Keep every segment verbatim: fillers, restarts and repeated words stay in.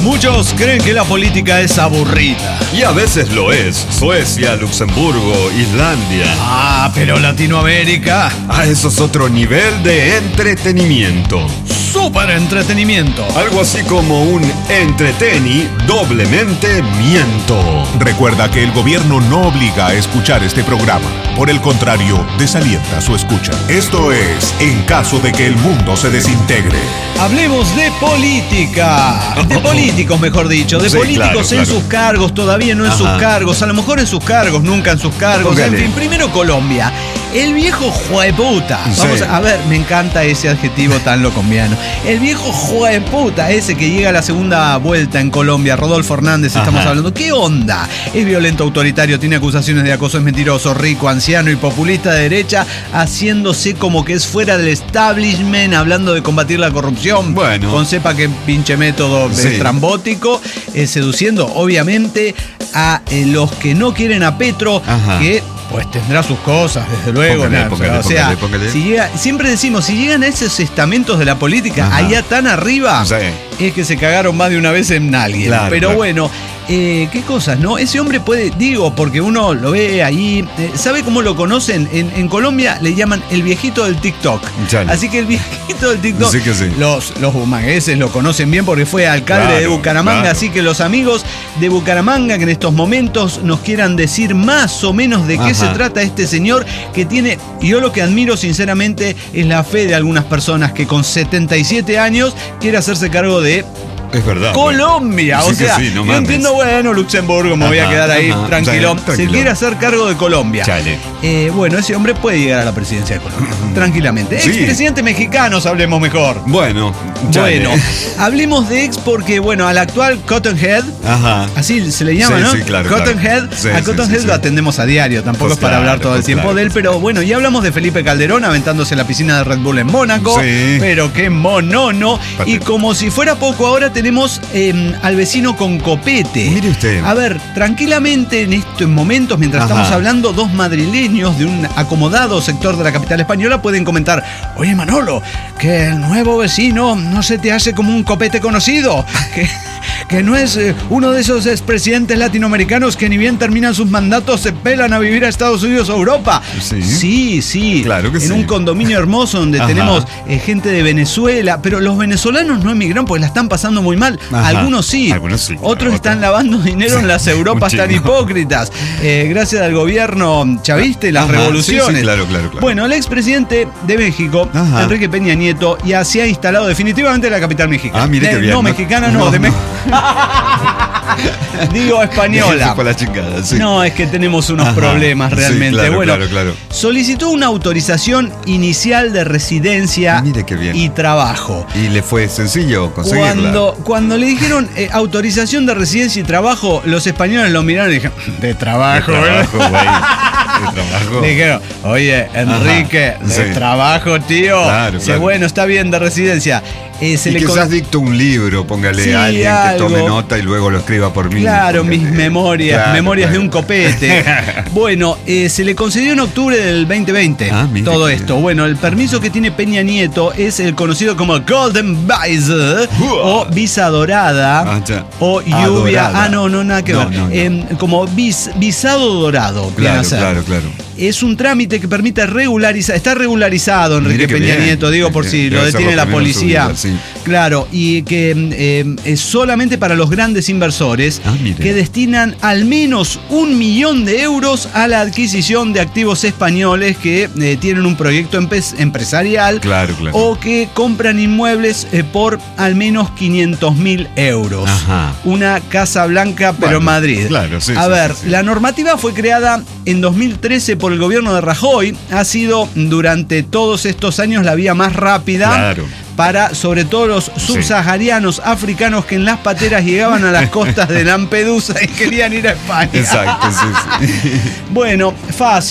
Muchos creen que la política es aburrida. Y a veces lo es. Suecia, Luxemburgo, Islandia. Ah, pero Latinoamérica. Ah, eso es otro nivel de entretenimiento. Súper entretenimiento. Algo así como un entreteni doblemente miento. Recuerda que el gobierno no obliga a escuchar este programa. Por el contrario, desalienta su escucha. Esto es En caso de que el mundo se desintegre. Hablemos de política. De políticos, mejor dicho. De Sí, políticos claro, en claro. sus cargos, todavía no en Ajá. sus cargos. A lo mejor en sus cargos, nunca en sus cargos. Póngale. En fin, primero Colombia. El viejo jueputa. Vamos Sí. a, a ver, me encanta ese adjetivo tan locombiano. El viejo jueputa, ese que llega a la segunda vuelta en Colombia, Rodolfo Hernández, estamos Ajá. hablando. ¿Qué onda? Es violento, autoritario, tiene acusaciones de acoso, es mentiroso, rico, anciano y populista de derecha, haciéndose como que es fuera del establishment, hablando de combatir la corrupción. Bueno. Con sepa que pinche método Sí. estrambótico, eh, seduciendo obviamente a eh, los que no quieren a Petro, Ajá. que pues tendrá sus cosas, desde luego. Póngale, nada, póngale, o sea, póngale, póngale. Si llega, siempre decimos, si llegan a esos estamentos de la política, Ajá. allá tan arriba, Sí. es que se cagaron más de una vez en alguien. Claro, Pero claro. bueno, eh, qué cosas, ¿no? Ese hombre puede, digo, porque uno lo ve ahí, eh, ¿sabe cómo lo conocen? En, en Colombia le llaman el viejito del TikTok. Chale. Así que el viejito del TikTok, Sí que sí. los, los bumangueses lo conocen bien porque fue alcalde Claro, de Bucaramanga, claro. así que los amigos de Bucaramanga que en estos momentos nos quieran decir más o menos de qué Ajá. se trata este señor que tiene, y yo lo que admiro sinceramente es la fe de algunas personas que con setenta y siete años quiere hacerse cargo de Es verdad. Colombia. Sí O que sea, sí, no yo mames. entiendo, bueno, Luxemburgo, me voy a Ajá, quedar ahí ajá, tranquilón. sí, tranquilo. Se quiere hacer cargo de Colombia. Chale. Eh, bueno, ese hombre puede llegar a la presidencia de Colombia, tranquilamente. Sí. Expresidente mexicanos, hablemos mejor. Bueno, chale. Bueno, hablemos de ex porque, bueno, al actual Cottonhead, Ajá. así se le llama, Sí, ¿no? sí, claro, Cottonhead. claro. Sí, a sí, Cottonhead sí, lo sí. atendemos a diario, tampoco Pues es para claro, hablar todo el pues tiempo claro, de él, pues pero claro. bueno, ya hablamos de Felipe Calderón aventándose la piscina de Red Bull en Mónaco, Sí. pero qué monono. Pate- Y como si fuera poco, ahora tenemos eh, al vecino con copete. Mire usted. A ver, tranquilamente en estos momentos, mientras Ajá. estamos hablando, dos madrileños de un acomodado sector de la capital española pueden comentar: oye, Manolo, que el nuevo vecino no se te hace como un copete conocido, que, que no es eh, uno de esos expresidentes latinoamericanos que ni bien terminan sus mandatos se pelan a vivir a Estados Unidos o Europa. Sí. sí, sí. Claro que en sí. un condominio hermoso donde Ajá. tenemos eh, gente de Venezuela, pero los venezolanos no emigran porque la están pasando muy mal. Ajá. Algunos sí. Algunos sí, claro, Otros están otros. lavando dinero en las Europas un tan chingo. hipócritas. Eh, gracias al gobierno chavista y las Ajá, revoluciones. sí, sí, claro, claro, claro. Bueno, el expresidente de México, Ajá. Enrique Peña Nieto, ya se ha instalado definitivamente en la capital mexicana. Ah, mire De- qué bien, No, ¿no? mexicana no, No, de no. México. Digo española. Para la chingada, sí. No, es que tenemos unos Ajá. problemas Sí, realmente. claro, bueno, claro, claro. solicitó una autorización inicial de residencia Mire qué bien. y trabajo. ¿Y le fue sencillo conseguirla? Cuando, cuando le dijeron eh, autorización de residencia y trabajo, los españoles lo miraron y dijeron: de De trabajo, ¿eh?". trabajo, güey. De trabajo. Le dijeron: oye, Enrique, Ajá, de sí. trabajo, tío. Claro, Dice, claro. bueno, está bien, de residencia. Eh, se y le quizás con- dicto un libro, póngale Sí, a alguien algo. que tome nota y luego lo escriba por mí. Claro, póngale. mis memorias, Claro, memorias claro. de un copete. Bueno, eh, se le concedió en octubre del veinte veinte Ah, mire todo qué esto. bien. Bueno, el permiso que tiene Peña Nieto es el conocido como Golden Visa o Visa Dorada Ah, ya. o Ah, lluvia. dorada. Ah, no, no, nada que No, ver. no, no. Em, como vis- visado dorado. viene Claro, a ser. claro, claro. Es un trámite que permite regularizar, está regularizado Enrique Mire qué Peña bien. Nieto, digo por si Debe lo ser detiene lo la primero en su policía. vida, sí. Claro, y que eh, es solamente para los grandes inversores Ah, mire. que destinan al menos un millón de euros a la adquisición de activos españoles que eh, tienen un proyecto empe- empresarial Claro, claro. o que compran inmuebles eh, por al menos quinientos mil euros. Ajá. Una Casa Blanca, pero Bueno, en Madrid. claro, sí, A sí, ver, sí, sí. la normativa fue creada en dos mil trece por el gobierno de Rajoy. Ha sido durante todos estos años la vía más rápida. Claro. Para, sobre todo, los subsaharianos africanos que en las pateras llegaban a las costas de Lampedusa y querían ir a España. Exacto, sí, sí. Bueno, fácil,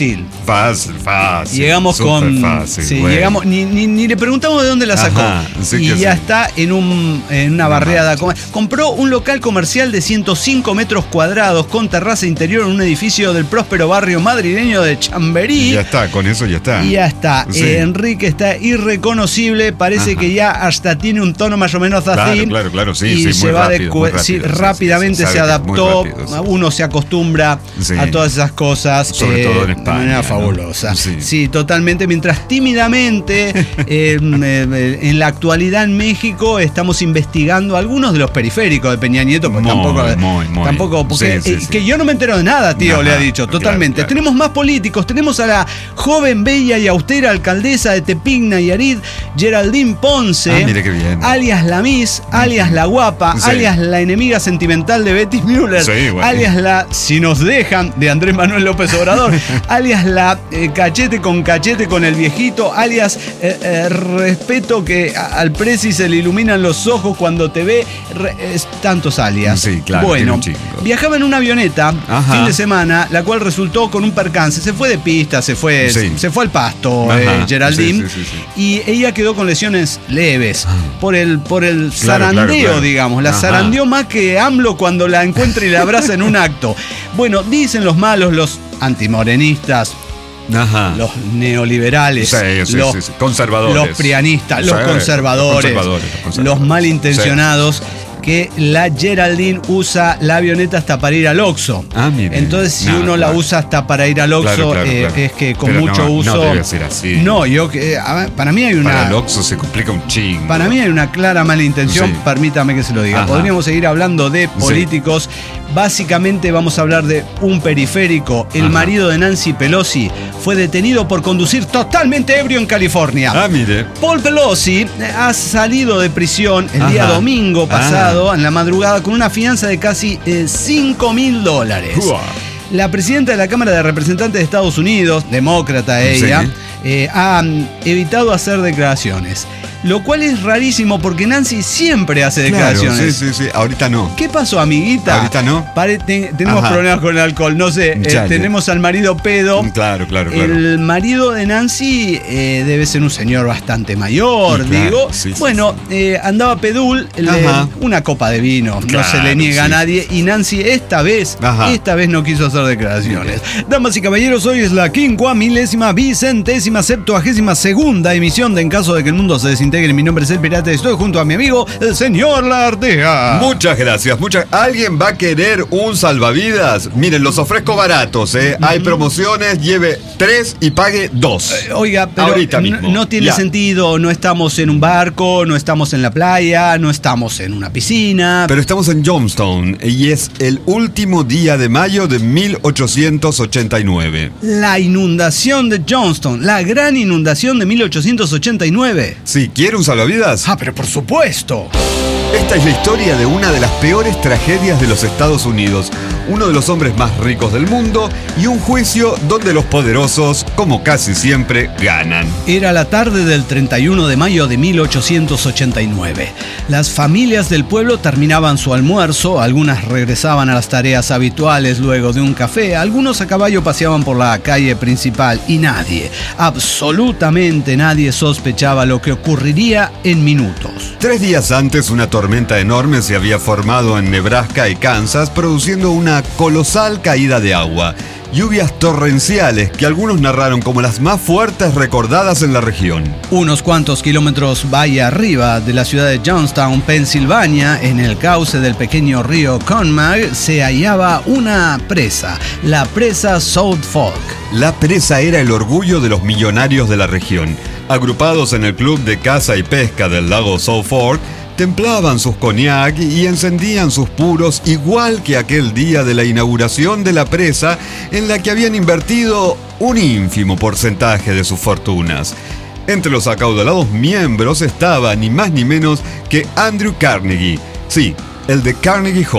Fácil, fácil. Llegamos con. Fácil, sí, bueno. llegamos, ni, ni, ni le preguntamos de dónde la sacó. Ajá, sí y que ya sí. está en, un, en una No barriada. manches. Compró un local comercial de ciento cinco metros cuadrados con terraza interior en un edificio del próspero barrio madrileño de Chamberí. Y ya está, con eso ya está. Y ya está. Sí. Eh, Enrique está irreconocible. Parece Ajá. que ya hasta tiene un tono más o menos así. Claro, claro, claro, sí, y sí, se muy va rápido, de muy cu- sí, rápido, sí, rápidamente sí, sí, se sabe que es muy adaptó. rápido, sí. Uno se acostumbra Sí. a todas esas cosas. Sobre todo en España, de manera ¿no? fabulosa. Sí. Sí, totalmente. Mientras tímidamente eh, eh, en la actualidad en México estamos investigando algunos de los periféricos de Peña Nieto, porque Muy, tampoco, muy, muy. tampoco porque, Sí, sí, eh, sí. que yo no me entero de nada, tío, Ajá, le ha dicho, claro, totalmente. claro. Tenemos más políticos, tenemos a la joven, bella y austera alcaldesa de Tepic, Nayarit, Geraldine Ponce, Ah, mire qué bien. alias la Miss, alias la guapa, Sí. alias la enemiga sentimental de Betty Müller, Sí, bueno. alias la si nos dejan de Andrés Manuel López Obrador, alias la eh, cachete con cachete con el viejito, alias eh, eh, respeto que a- al presi se le iluminan los ojos cuando te ve, re- es tantos alias. Sí, claro, tiene Bueno, un chingo. viajaba en una avioneta Ajá. fin de semana, la cual resultó con un percance, se fue de pista, se fue, Sí. se fue al pasto, Ajá, eh, Geraldine, sí, sí, sí, sí. y ella quedó con lesiones leves por el, por el Claro, zarandeo, claro, claro. digamos, la Ajá. zarandeó más que AMLO cuando la encuentra y la abraza en un acto. Bueno, dicen los malos, los antimorenistas, Ajá. los neoliberales, Sí, sí, los, sí, sí. Conservadores. los prianistas, Sí, los conservadores, conservadores, los conservadores. los malintencionados, que la Geraldine usa la avioneta hasta para ir al Oxxo. Ah, mire. Entonces, si No, uno la claro. usa hasta para ir al Oxxo, Claro, claro, eh, claro. es que con Pero mucho no, uso. no debe ser así. No, yo que a ver, para mí hay una. Para el Oxxo se complica un chingo. Para mí hay una clara mala intención, Sí. permítame que se lo diga. Ajá. Podríamos seguir hablando de políticos. Básicamente vamos a hablar de un periférico. El Ajá. marido de Nancy Pelosi fue detenido por conducir totalmente ebrio en California. Ah, mire. Paul Pelosi ha salido de prisión el día Ajá. domingo Ah. pasado, en la madrugada, con una fianza de casi cinco mil dólares. Uah. La presidenta de la Cámara de Representantes de Estados Unidos, demócrata ella, Sí. eh, ha mm, evitado hacer declaraciones. Lo cual es rarísimo porque Nancy siempre hace Claro, declaraciones. sí, sí, sí. Ahorita no. ¿Qué pasó, amiguita? Ahorita no. Pare- te- tenemos Ajá. problemas con el alcohol, no sé. eh, Ya, ya. tenemos al marido pedo. Claro, claro, claro. El marido de Nancy eh, debe ser un señor bastante mayor, Sí, claro. digo. Sí, sí, bueno, eh, andaba pedul, le- Ajá. una copa de vino, no Claro, se le niega a sí, nadie. sí, sí. Y Nancy esta vez, Ajá. esta vez no quiso hacer declaraciones. Damas y caballeros, hoy es la quincuá milésima vicentésima septuagésima segunda emisión de En caso de que el mundo se desintegre. Mi nombre es El Pirata y estoy junto a mi amigo, el señor Lardea. Muchas gracias. Muchas... ¿Alguien va a querer un salvavidas? Miren, los ofrezco baratos, ¿eh? Hay promociones, lleve tres y pague dos. Oiga, pero Ahorita no- mismo. no tiene Ya. sentido, no estamos en un barco, no estamos en la playa, no estamos en una piscina. Pero estamos en Johnstown y es el último día de mayo de mil ochocientos ochenta y nueve. La inundación de Johnston, la gran inundación de mil ochocientos ochenta y nueve. Si quiere un salvavidas, Ah, pero por supuesto. esta es la historia de una de las peores tragedias de los Estados Unidos, uno de los hombres más ricos del mundo y un juicio donde los poderosos, como casi siempre, ganan. Era la tarde del treinta y uno de mayo de mil ochocientos ochenta y nueve. Las familias del pueblo terminaban su almuerzo, algunas regresaban a las tareas habituales luego de un café, algunos a caballo paseaban por la calle principal y nadie, absolutamente nadie sospechaba lo que ocurriría en minutos. Tres días antes, una tormenta enorme se había formado en Nebraska y Kansas, produciendo una colosal caída de agua. Lluvias torrenciales que algunos narraron como las más fuertes recordadas en la región. Unos cuantos kilómetros valle arriba de la ciudad de Johnstown, Pensilvania, en el cauce del pequeño río Conmag, se hallaba una presa, la presa South Fork. La presa era el orgullo de los millonarios de la región. Agrupados en el club de caza y pesca del lago South Fork, templaban sus cognac y encendían sus puros igual que aquel día de la inauguración de la presa en la que habían invertido un ínfimo porcentaje de sus fortunas. Entre los acaudalados miembros estaba ni más ni menos que Andrew Carnegie, sí, el de Carnegie Hall,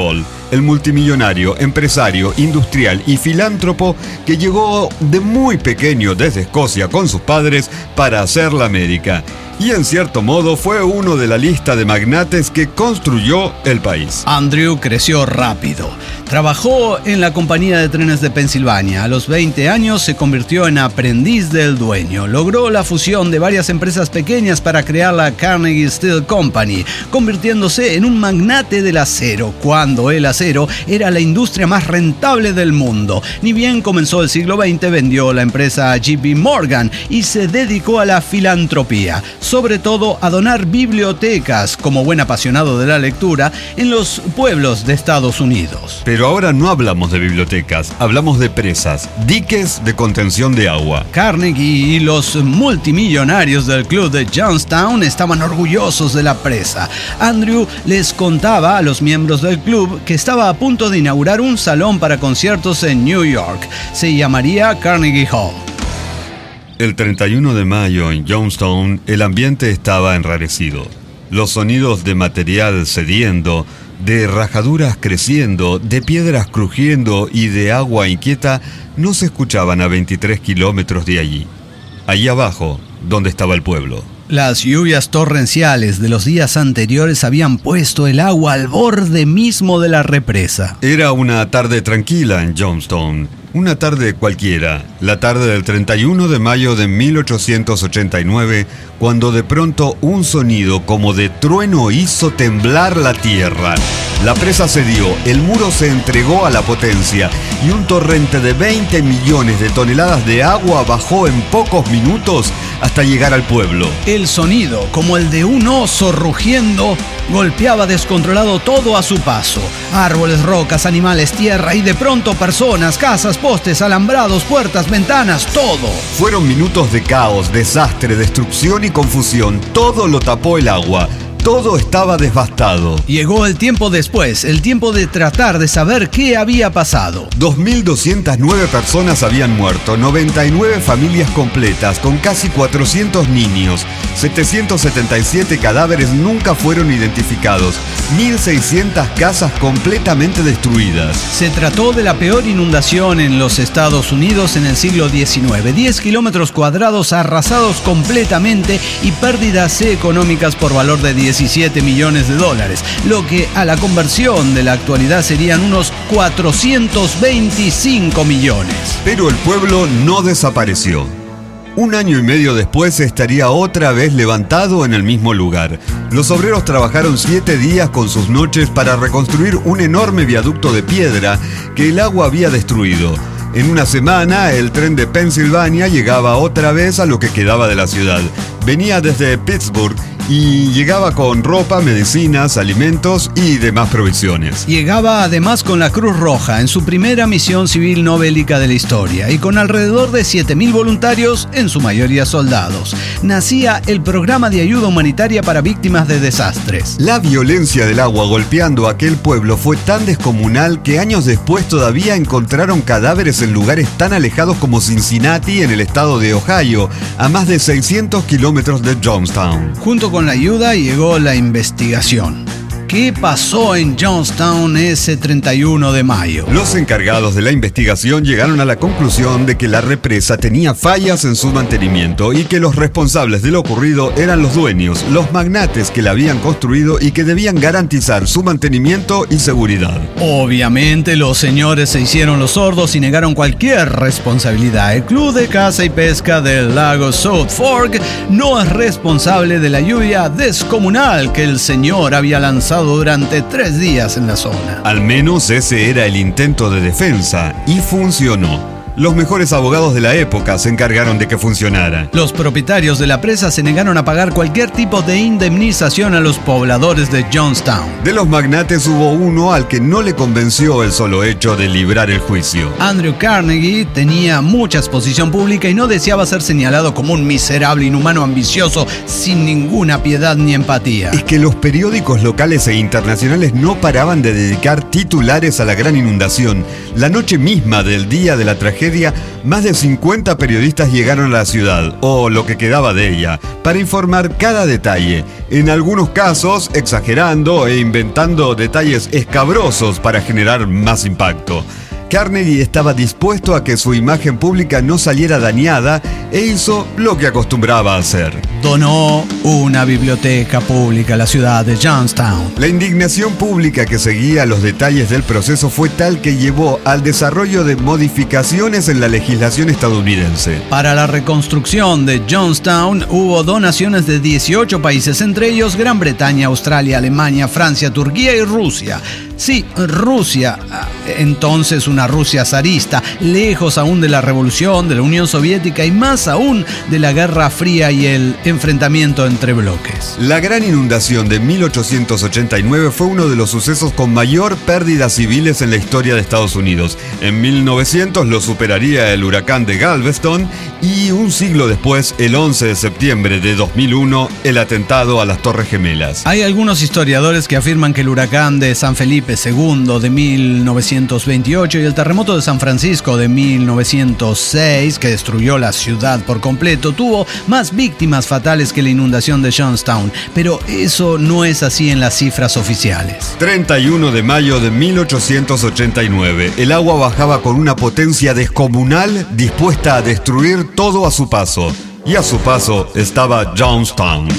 el multimillonario, empresario, industrial y filántropo que llegó de muy pequeño desde Escocia con sus padres para hacer la América. Y en cierto modo fue uno de la lista de magnates que construyó el país. Andrew creció rápido. Trabajó en la compañía de trenes de Pensilvania. A los veinte años se convirtió en aprendiz del dueño. Logró la fusión de varias empresas pequeñas para crear la Carnegie Steel Company, convirtiéndose en un magnate del acero, cuando el acero era la industria más rentable del mundo. Ni bien comenzó el siglo veinte, vendió la empresa a J P Morgan y se dedicó a la filantropía, sobre todo a donar bibliotecas, como buen apasionado de la lectura, en los pueblos de Estados Unidos. Pero ahora no hablamos de bibliotecas, hablamos de presas, diques de contención de agua. Carnegie y los multimillonarios del club de Johnstown estaban orgullosos de la presa. Andrew les contaba a los miembros del club que estaba a punto de inaugurar un salón para conciertos en New York. Se llamaría Carnegie Hall. El treinta y uno de mayo en Johnstown el ambiente estaba enrarecido. Los sonidos de material cediendo, de rajaduras creciendo, de piedras crujiendo y de agua inquieta no se escuchaban a veintitrés kilómetros de allí. Allí abajo, donde estaba el pueblo. Las lluvias torrenciales de los días anteriores habían puesto el agua al borde mismo de la represa. Era una tarde tranquila en Johnstown. Una tarde cualquiera, la tarde del treinta y uno de mayo de mil ochocientos ochenta y nueve, cuando de pronto un sonido como de trueno hizo temblar la tierra. La presa cedió, el muro se entregó a la potencia y un torrente de veinte millones de toneladas de agua bajó en pocos minutos hasta llegar al pueblo. El sonido, como el de un oso rugiendo, golpeaba descontrolado todo a su paso. Árboles, rocas, animales, tierra y de pronto personas, casas, postes, alambrados, puertas, ventanas, todo. Fueron minutos de caos, desastre, destrucción y confusión. Todo lo tapó el agua. Todo estaba devastado. Llegó el tiempo después, el tiempo de tratar de saber qué había pasado. dos mil doscientas nueve personas habían muerto, noventa y nueve familias completas, con casi cuatrocientos niños. setecientos setenta y siete cadáveres nunca fueron identificados. mil seiscientas casas completamente destruidas. Se trató de la peor inundación en los Estados Unidos en el siglo diecinueve. diez kilómetros cuadrados arrasados completamente y pérdidas económicas por valor de diecisiete millones de dólares, lo que a la conversión de la actualidad serían unos cuatrocientos veinticinco millones. Pero el pueblo no desapareció. Un año y medio después estaría otra vez levantado en el mismo lugar. Los obreros trabajaron siete días con sus noches para reconstruir un enorme viaducto de piedra que el agua había destruido. En una semana, el tren de Pensilvania llegaba otra vez a lo que quedaba de la ciudad. Venía desde Pittsburgh y llegaba con ropa, medicinas, alimentos y demás provisiones. Llegaba además con la Cruz Roja en su primera misión civil no bélica de la historia y con alrededor de siete mil voluntarios, en su mayoría soldados. Nacía el programa de ayuda humanitaria para víctimas de desastres. La violencia del agua golpeando a aquel pueblo fue tan descomunal que años después todavía encontraron cadáveres en lugares tan alejados como Cincinnati, en el estado de Ohio, a más de seiscientos kilómetros de Johnstown. Junto con la ayuda llegó la investigación. ¿Qué pasó en Johnstown ese treinta y uno de mayo? Los encargados de la investigación llegaron a la conclusión de que la represa tenía fallas en su mantenimiento y que los responsables de lo ocurrido eran los dueños, los magnates que la habían construido y que debían garantizar su mantenimiento y seguridad. Obviamente los señores se hicieron los sordos y negaron cualquier responsabilidad. El Club de Caza y Pesca del lago South Fork no es responsable de la lluvia descomunal que el señor había lanzado durante tres días en la zona. Al menos ese era el intento de defensa y funcionó. Los mejores abogados de la época se encargaron de que funcionara. Los propietarios de la presa se negaron a pagar cualquier tipo de indemnización a los pobladores de Johnstown. De los magnates hubo uno al que no le convenció el solo hecho de librar el juicio. Andrew Carnegie tenía mucha exposición pública y no deseaba ser señalado como un miserable, inhumano, ambicioso, sin ninguna piedad ni empatía. Es que los periódicos locales e internacionales no paraban de dedicar titulares a la gran inundación. La noche misma del día de la tragedia, más de cincuenta periodistas llegaron a la ciudad, o lo que quedaba de ella, para informar cada detalle, en algunos casos exagerando e inventando detalles escabrosos para generar más impacto. Carnegie estaba dispuesto a que su imagen pública no saliera dañada e hizo lo que acostumbraba a hacer. Donó una biblioteca pública a la ciudad de Johnstown. La indignación pública que seguía los detalles del proceso fue tal que llevó al desarrollo de modificaciones en la legislación estadounidense. Para la reconstrucción de Johnstown hubo donaciones de dieciocho países, entre ellos Gran Bretaña, Australia, Alemania, Francia, Turquía y Rusia. Sí, Rusia, entonces una Rusia zarista, lejos aún de la revolución, de la Unión Soviética y más aún de la Guerra Fría y el enfrentamiento entre bloques. La gran inundación de mil ochocientos ochenta y nueve fue uno de los sucesos con mayor pérdidas civiles en la historia de Estados Unidos. En mil novecientos lo superaría el huracán de Galveston y un siglo después, el once de septiembre de dos mil uno, el atentado a las Torres Gemelas. Hay algunos historiadores que afirman que el huracán de San Felipe segundo de mil novecientos veintiocho y el terremoto de San Francisco de mil novecientos seis, que destruyó la ciudad por completo, tuvo más víctimas fatales que la inundación de Johnstown, pero eso no es así en las cifras oficiales. treinta y uno de mayo de mil ochocientos ochenta y nueve, el agua bajaba con una potencia descomunal dispuesta a destruir todo a su paso, y a su paso estaba Johnstown.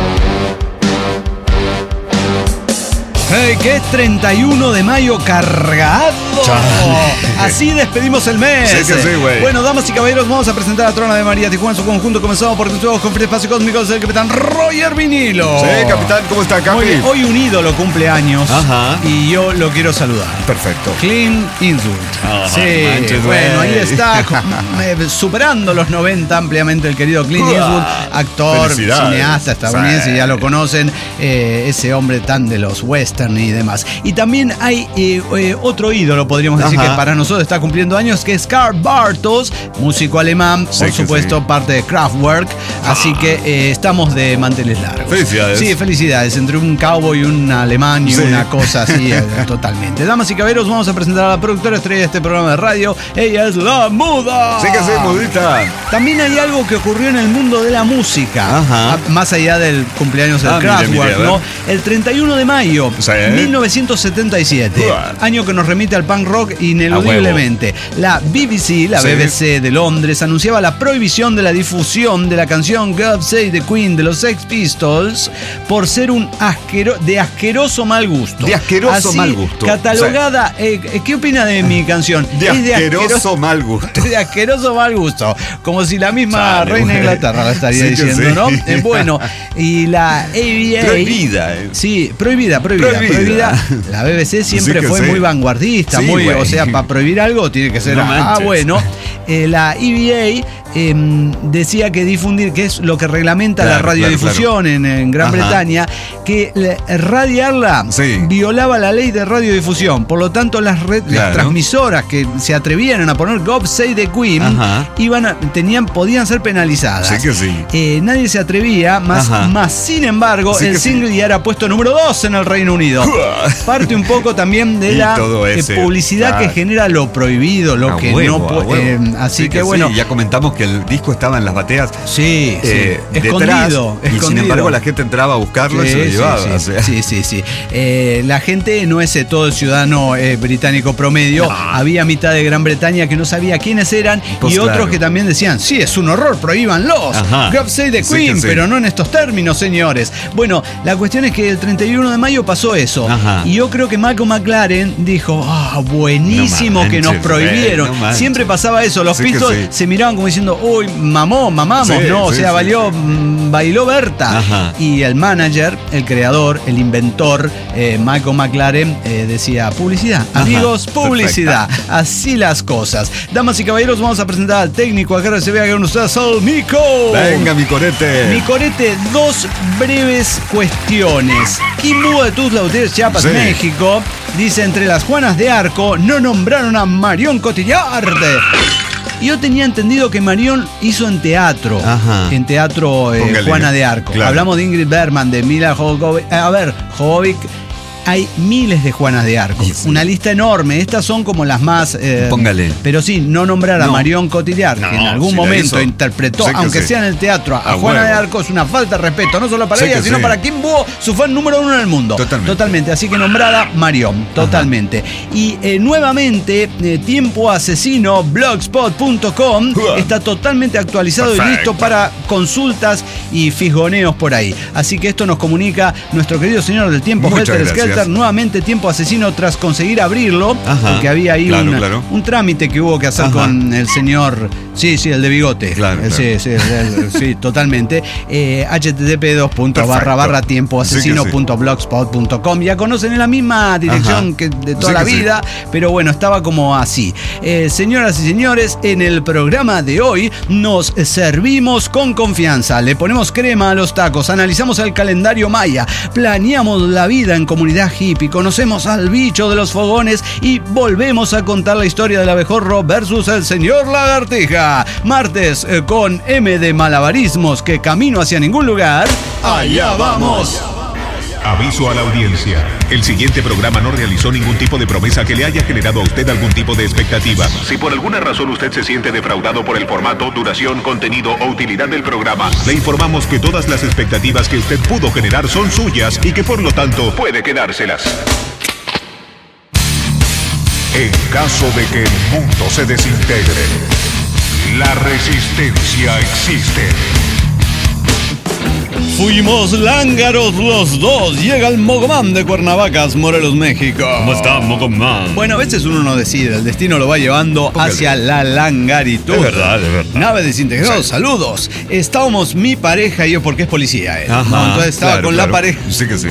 ¡Hey! ¡Qué treinta y uno de mayo cargado! Chale. Así despedimos el mes. Sí que sí, güey. Bueno, damas y caballeros, vamos a presentar a Trona de María Tijuana en su conjunto. Comenzamos por nuestro con Espacio Cósmico del capitán Roger Vinilo. Sí, capitán, ¿cómo está, Capi? Muy bien. Hoy un ídolo cumple años. Ajá. Y yo lo quiero saludar. Perfecto. Clint Eastwood. Ajá, Sí, manches, bueno, güey. ahí está, eh, superando los noventa ampliamente el querido Clint Eastwood, actor, Felicidades. cineasta estadounidense, Sí. ya lo conocen, eh, ese hombre tan de los western y demás. Y también hay eh, eh, otro ídolo, podríamos decir, Ajá. que para nosotros está cumpliendo años, que es Karl Bartos, músico alemán, Sí, por que supuesto, sí. parte de Kraftwerk, así que eh, estamos de manteles largos. Felicidades. Sí, felicidades, entre un cowboy y un alemán y Sí. una cosa así, eh, totalmente. Damas y caballeros, vamos a presentar a la productora estrella de este programa de radio. Ella es La Muda. Sí que sí, mudita. También hay algo que ocurrió en el mundo de la música, Ajá. a- más allá del cumpleaños del Ah, mire, Kraftwerk, mire, a ver. ¿no? El treinta y uno de mayo, Sí. mil novecientos setenta y siete, Uah. año que nos remite al punk rock ineludiblemente. La B B C, la Sí. B B C de Londres, anunciaba la prohibición de la difusión de la canción God Save the Queen de los Sex Pistols por ser un asquero, de asqueroso mal gusto. De asqueroso Así, mal gusto. Catalogada, eh, ¿qué opina de mi canción? De Es asqueroso mal gusto. de asqueroso mal gusto, como si la misma Chale, reina de güey. Inglaterra la estaría Sí que diciendo, sí. ¿no? Eh, bueno, y la A B A... Prohibida, eh. Sí, prohibida, prohibida, prohibida. Prohibida. La B B C siempre Sí que fue sí. muy vanguardista, Sí, muy, güey. o sea, para prohibir algo tiene que ser, No ah, manches. bueno. Eh, la E B A eh, decía que difundir, que es lo que reglamenta Claro, la radiodifusión claro, En, en Gran Ajá. Bretaña, que la- radiarla Sí. violaba la ley de radiodifusión. Por lo tanto, las, red- las Claro. transmisoras que se atrevían a poner God Save the Queen Ajá. iban a- tenían, podían ser penalizadas. Sí que sí. Eh, nadie se atrevía, más, Ajá. más sin embargo, Sí el que sí. single ya era puesto número dos en el Reino Unido. Parte un poco también de Y la todo eh, ese, publicidad claro. que genera lo prohibido, lo A que huevo, no a puede. huevo. eh, así Sí que, bueno. sí, ya comentamos que el disco estaba en las bateas. Sí, sí. eh, escondido, detrás, y escondido. sin embargo la gente entraba a buscarlo y se lo Sí, llevaba. sí, o sí, sea. sí, sí, sí. Eh, la gente no es eh, todo el ciudadano eh, británico promedio. No. Había mitad de Gran Bretaña que no sabía quiénes eran Pues y otros claro. que también decían, sí, es un horror, prohíbanlos. Ajá. God Save the Sí Queen, que sí. pero no en estos términos, señores. Bueno, la cuestión es que el treinta y uno de mayo pasó eso. Ajá. Y yo creo que Malcolm McLaren dijo, ah, buenísimo No que nos manches, prohibieron. güey, no manches. Siempre pasaba eso. Los Sí que Pistols sí. se miraban como diciendo, uy, mamó, mamamos, Sí, ¿no? O sí, sea, sí, valió, sí. mm, bailó Berta. Ajá. Y el manager, el creador, el inventor, eh, Michael McLaren, eh, decía, publicidad. Ajá, Amigos, publicidad. Así las cosas. Damas y caballeros, vamos a presentar al técnico acá recibe con ustedes, al Mico. Venga, mi corete. Mi corete, dos breves cuestiones. Kimbu de Tuzla Gutiérrez, Chiapas, Sí. México, dice, entre las Juanas de Arco no nombraron a Marion Cotillard. Yo tenía entendido que Marion hizo en teatro, Ajá. en teatro eh, Póngale. Juana de Arco. Claro. Hablamos de Ingrid Bergman, de Mila Jovovich. A ver, Jovovich hay miles de Juanas de Arco. Sí, sí. Una lista enorme. Estas son como las más... Eh, Póngale. Pero sí, no nombrar a No. Marion Cotillard, No, que en algún si la momento hizo. interpretó, Sé que aunque sí. sea en el teatro, a A Juana huevo. de Arco, es una falta de respeto, no solo para Sé ella, que sino sí. para Kim Búho, su fan número uno en el mundo. Totalmente. Totalmente. Así que nombrada Marion, totalmente. Y eh, nuevamente, eh, Tiempo Asesino, blogspot punto com, Uah. está totalmente actualizado Perfecto. y listo para consultas y fisgoneos por ahí. Así que esto nos comunica nuestro querido señor del tiempo, Muchas Helter gracias. Skelter, nuevamente Tiempo Asesino tras conseguir abrirlo, Ajá. porque había ahí Claro, una- claro. un trámite que hubo que hacer Ajá. con el señor, sí, sí, el de bigote. Claro, Eh, claro. Sí, sí, el- el- sí, totalmente. Eh, h t t p dos punto barra Perfecto. barra tiempo asesino punto blogspot punto com. Ya conocen, es la misma dirección Ajá. que de toda Sí la que sí. vida, pero bueno, estaba como así. Eh, señoras y señores, en el programa de hoy nos servimos con confianza, le ponemos crema a los tacos, analizamos el calendario maya, planeamos la vida en comunidad hippie, conocemos al bicho de los fogones y volvemos a contar la historia del abejorro versus el señor lagartija. Martes eh, con M de malabarismos, que camino hacia ningún lugar. ¡Allá vamos! Aviso a la audiencia. El siguiente programa no realizó ningún tipo de promesa que le haya generado a usted algún tipo de expectativa. Si por alguna razón usted se siente defraudado por el formato, duración, contenido o utilidad del programa, le informamos que todas las expectativas que usted pudo generar son suyas y que por lo tanto puede quedárselas. En caso de que el mundo se desintegre, la resistencia existe. Fuimos lángaros los dos. Llega el Mogomán de Cuernavacas, Morelos, México. ¿Cómo está, Mogomán? Bueno, a veces uno no decide, el destino lo va llevando Póngale. hacia la langaritud. Es verdad, es verdad. Nave desintegrado, Sí. saludos. Estábamos mi pareja y yo, porque es policía, él. Ajá, No, entonces estaba claro, con claro. la pareja. Sí que sí.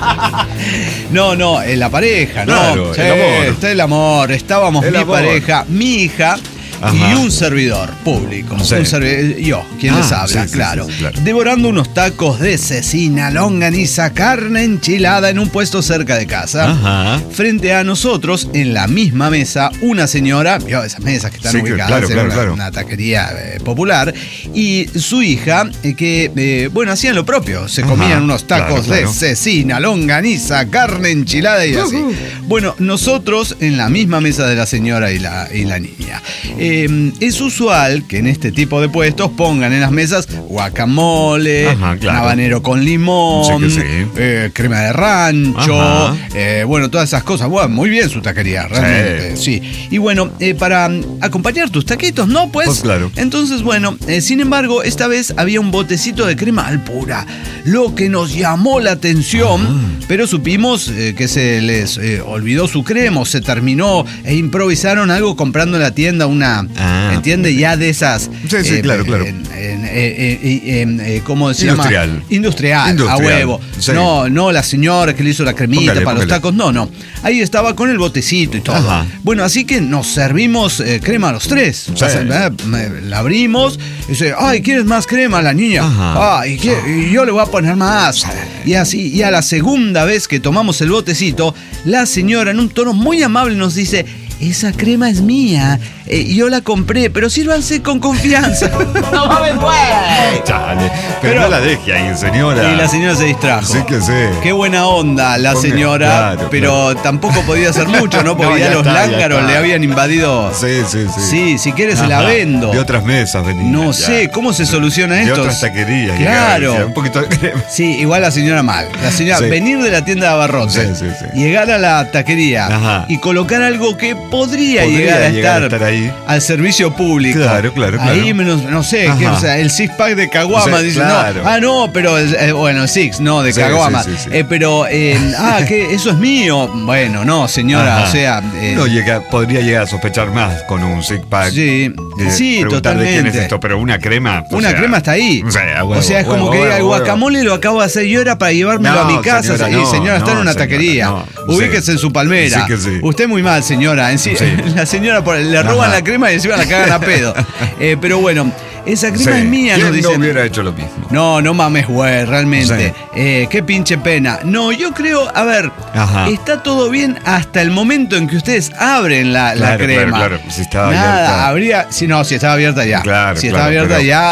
No, no, en la pareja, ¿no? Claro, Sí, el amor. está el amor. Estábamos El mi amor. pareja, mi hija. Ajá. Y un servidor público. Sí. Un servi- yo, quien Ah, les habla, sí, sí, claro. sí, sí, claro. Devorando unos tacos de cecina, longaniza, carne enchilada en un puesto cerca de casa. Ajá. Frente a nosotros, en la misma mesa, una señora, vio esas mesas que están Sí, que- ubicadas claro, en claro, una, claro. una taquería eh, popular, y su hija, eh, que, eh, bueno, hacían lo propio. Se Ajá, comían unos tacos claro, claro. de cecina, longaniza, carne enchilada y así. Bueno, nosotros en la misma mesa de la señora y la, y la niña. Eh, es usual que en este tipo de puestos pongan en las mesas guacamole, Ajá, claro. habanero con limón, Sí que sí. eh, crema de rancho, Ajá. eh, bueno, todas esas cosas. Bueno, muy bien su taquería, realmente. Sí. Y bueno, eh, para mm, acompañar tus taquitos, ¿no? Pues, Pues claro. Entonces, bueno, eh, sin embargo, esta vez había un botecito de crema al pura, lo que nos llamó la atención, pero supimos eh, que se les eh, olvidó su crema, o se terminó e improvisaron algo comprando en la tienda una, Ah. ¿entiende? Ya de esas. Sí, sí, claro, claro. en- en- eh, eh, en- eh, ¿Cómo se Industrial. llama? Industrial. Industrial, A huevo. sí. No, no la señora que le hizo la cremita Póngale, para los póngale. tacos, no, no. Ahí estaba con el botecito y todo. Ajá. Bueno, así que nos servimos eh, crema a los tres. O sea, Sí. eh, me- la abrimos y dice, ay, ¿quieres más crema? La niña. Ajá. Ay, ¿qué? Y yo le voy a poner más. Y así, y a la segunda vez que tomamos el botecito, la señora en un tono muy amable nos dice, esa crema es mía. Eh, yo la compré, pero sírvanse con confianza. No mames, güey. Chale. Pero, Pero- no la deje ahí, señora. Y la señora se distrajo. Sí que sí. Qué buena onda la Ponga- señora, claro, pero tampoco podía hacer mucho, ¿no? Porque No, ya, ya los está, ya lángaros está. le habían invadido. Sí, sí, sí. Sí, si quieres se la Ajá. vendo. De otras mesas venía. No ya. sé, ¿cómo se soluciona De esto? otras taquerías. Claro. llegaba, decía, Un poquito de crema. Sí, igual la señora mal. La señora, Sí. venir de la tienda de abarrotes, Sí, sí, sí. llegar a la taquería Ajá. y colocar algo que podría, Podría llegar, a, llegar a estar estar ahí. al servicio público. Claro, claro, claro. Ahí menos, no sé, Ajá. que, o sea, el six pack de Caguama Sí, dice, claro. no, ah, no, pero el- eh, bueno, el six, no, de Sí, Caguama. sí, sí, sí. Eh, pero, eh, ah, que eso es mío. Bueno, no, señora, Ajá. o sea. eh, No llega, podría llegar a sospechar más con un six pack. Sí, Eh, sí, preguntar de quién totalmente. es esto, pero una crema. o Una sea, crema está ahí. O sea, a huevo, o sea, es como huevo, que huevo, el huevo. guacamole lo acabo de hacer yo, era para llevármelo No, a mi casa. señora, y no, señora, está en no, una señora, taquería. no. Ubíquese Sí. en su palmera. Sí que sí. Usted muy mal, señora. En sí- Sí. La señora por- le roban Ajá. la crema y encima la cagan a pedo. Eh, pero bueno, esa crema Sí. es mía, ¿Quién nos dicen. no hubiera hecho lo mismo? No, no mames, güey, realmente. Sí. Eh, qué pinche pena. No, yo creo, a ver, Ajá. está todo bien hasta el momento en que ustedes abren la, la Claro, crema. claro, claro. Si estaba Nada, abierta. habría. Si no, si estaba abierta ya. Claro, si estaba claro, abierta pero- ya.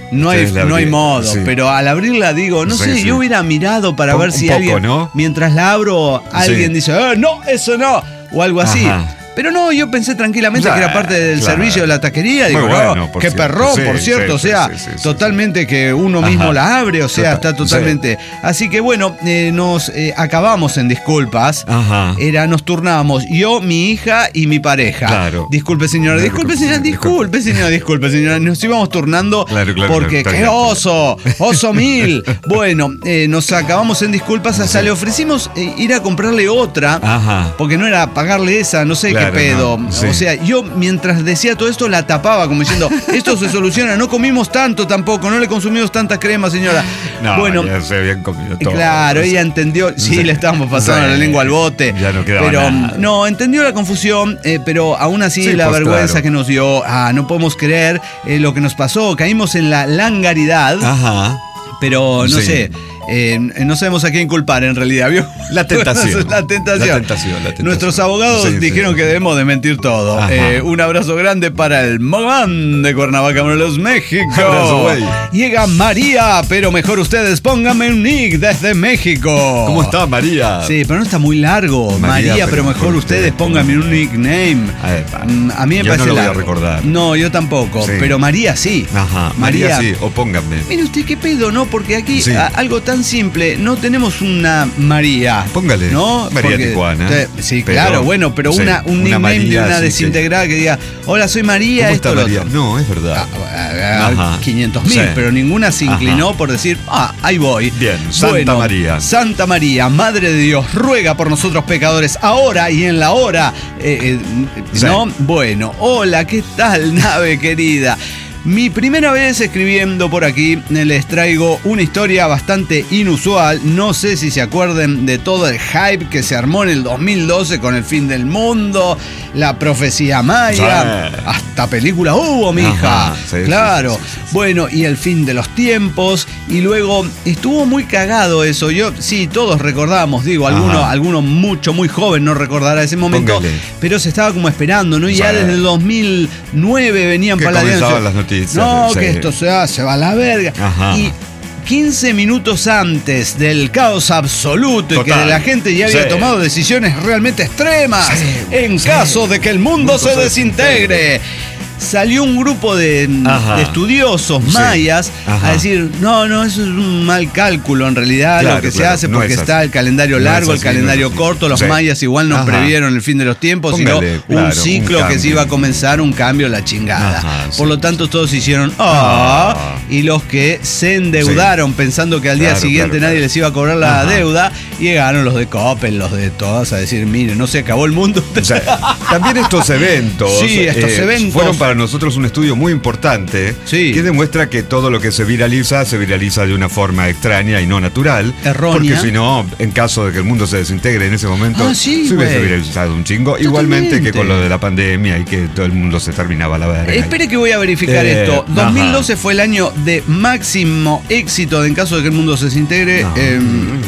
no hay, Ustedes la no hay abrí- modo, sí. pero al abrirla digo, no Sí, sé, sí. yo hubiera mirado para Un- ver un si poco, alguien, ¿no? mientras la abro, alguien Sí. dice, "Eh, no, eso no", o algo así. Ajá. Pero no, yo pensé tranquilamente Ya, que era parte del claro. servicio de la taquería. Digo, Muy no, bueno, por qué cierto. perrón, Sí, por cierto. sí, o sea, sí, sí, sí, totalmente que uno mismo Ajá. la abre, o sea, Total, está totalmente. Así que bueno, eh, nos eh, acabamos en disculpas. Ajá. Era, nos turnábamos yo, mi hija y mi pareja. Claro. Disculpe, señora, Claro, disculpe, sí, señora, disculpe. disculpe, señora, disculpe, señora. Nos íbamos turnando Claro, claro, porque claro, qué está bien. oso, oso mil. Bueno, eh, nos acabamos en disculpas, hasta le ofrecimos eh, ir a comprarle otra. Ajá. Porque no era pagarle esa, no sé Claro, qué pedo. no, sí. O sea, yo mientras decía todo esto la tapaba como diciendo, esto se soluciona, no comimos tanto tampoco, no le consumimos tanta crema, señora. No, bueno, ya se habían comido todo. claro, ella entendió, sí, Sí. le estábamos pasando Sí. la lengua al bote. Ya no quedaba pero nada. no, entendió la confusión, eh, pero aún así Sí, la pues, vergüenza claro. que nos dio, ah, no podemos creer eh, lo que nos pasó, caímos en la langaridad, Ajá. pero no Sí. sé. Eh, no sabemos a quién culpar en realidad, ¿vio? La tentación. la tentación. La tentación, la tentación. Nuestros abogados Sí, sí, dijeron sí. que debemos de mentir todo. Ajá. Eh, un abrazo grande para el Mogán de Cuernavaca, Morelos, México. Abrazo, güey. Llega María, pero mejor ustedes pónganme un nick desde México. ¿Cómo está, María? Sí, pero no está muy largo. María, María, pero, mejor ustedes pónganme un nickname. A ver, pa. Mm, A mí me Yo parece no lo voy a largo. recordar. No, yo tampoco. Sí. Pero María sí. Ajá. María, sí, o pónganme. Mire usted qué pedo, ¿no? Porque aquí Sí. a- algo tan simple, no tenemos una María. Póngale. ¿No? María Porque- Tijuana. te- Sí, Pero, claro, bueno, pero sí, una, un una nickname de María, una sí, desintegrada que diga, hola, soy María, ¿Cómo esto está lo María? otro. No, es verdad. Ah, ah, Ajá. quinientos mil, Sí. pero ninguna se inclinó Ajá. por decir, ah, ahí voy. Bien, Santa María. Santa María, Madre de Dios, ruega por nosotros pecadores, ahora y en la hora. Eh, eh, Sí. ¿No? Bueno, hola, ¿qué tal, nave querida? Mi primera vez escribiendo por aquí, les traigo una historia bastante inusual. No sé si se acuerden de todo el hype que se armó en el dos mil doce con el fin del mundo, la profecía maya, Sí. hasta película hubo, mija. Ajá, sí, claro. sí, sí, sí, sí. Bueno, y el fin de los tiempos. Y luego estuvo muy cagado eso. Yo, sí, todos recordamos, digo, alguno, Ajá. alguno mucho, muy joven no recordará ese momento. Póngale. Pero se estaba como esperando, ¿no? Y ya Sí. desde el dos mil nueve venían Que paladeando. comenzaban las noticias. No, Sí. que esto se va, se va a la verga. Ajá. Y quince minutos antes del caos absoluto y que Total. la gente ya había Sí. tomado decisiones realmente extremas Sí. en Sí. caso de que el mundo, Mundo se se desintegre. Salió un grupo de, Ajá. de estudiosos Sí. mayas Ajá. a decir, no, no, eso es un mal cálculo en realidad, Claro, lo que se claro, hace no porque es está así. el calendario No largo, es el así, calendario no es así. corto, los Sí. mayas igual nos Ajá. previeron el fin de los tiempos, Póngale, sino claro, un un ciclo que se cambio. iba a comenzar, un cambio, la chingada. Ajá, sí. Por lo tanto, todos hicieron, ah, Ah. y los que se endeudaron pensando que al día Claro, siguiente claro, nadie claro. les iba a cobrar la Ajá. deuda, llegaron los de Coppel, los de todas a decir, miren, no se acabó el mundo. O sea, también estos eventos, Sí, estos eventos. fueron para nosotros un estudio muy importante Sí. que demuestra que todo lo que se viraliza se viraliza de una forma extraña y no natural. Errónea. Porque si no, en caso de que el mundo se desintegre en ese momento, Ah, sí, se hubiese güey. viralizado un chingo. Igualmente que con lo de la pandemia y que todo el mundo se terminaba a la verga. Espere que voy a verificar Eh, esto. ajá. dos mil doce fue el año de máximo éxito en caso de que el mundo se desintegre. No. Eh,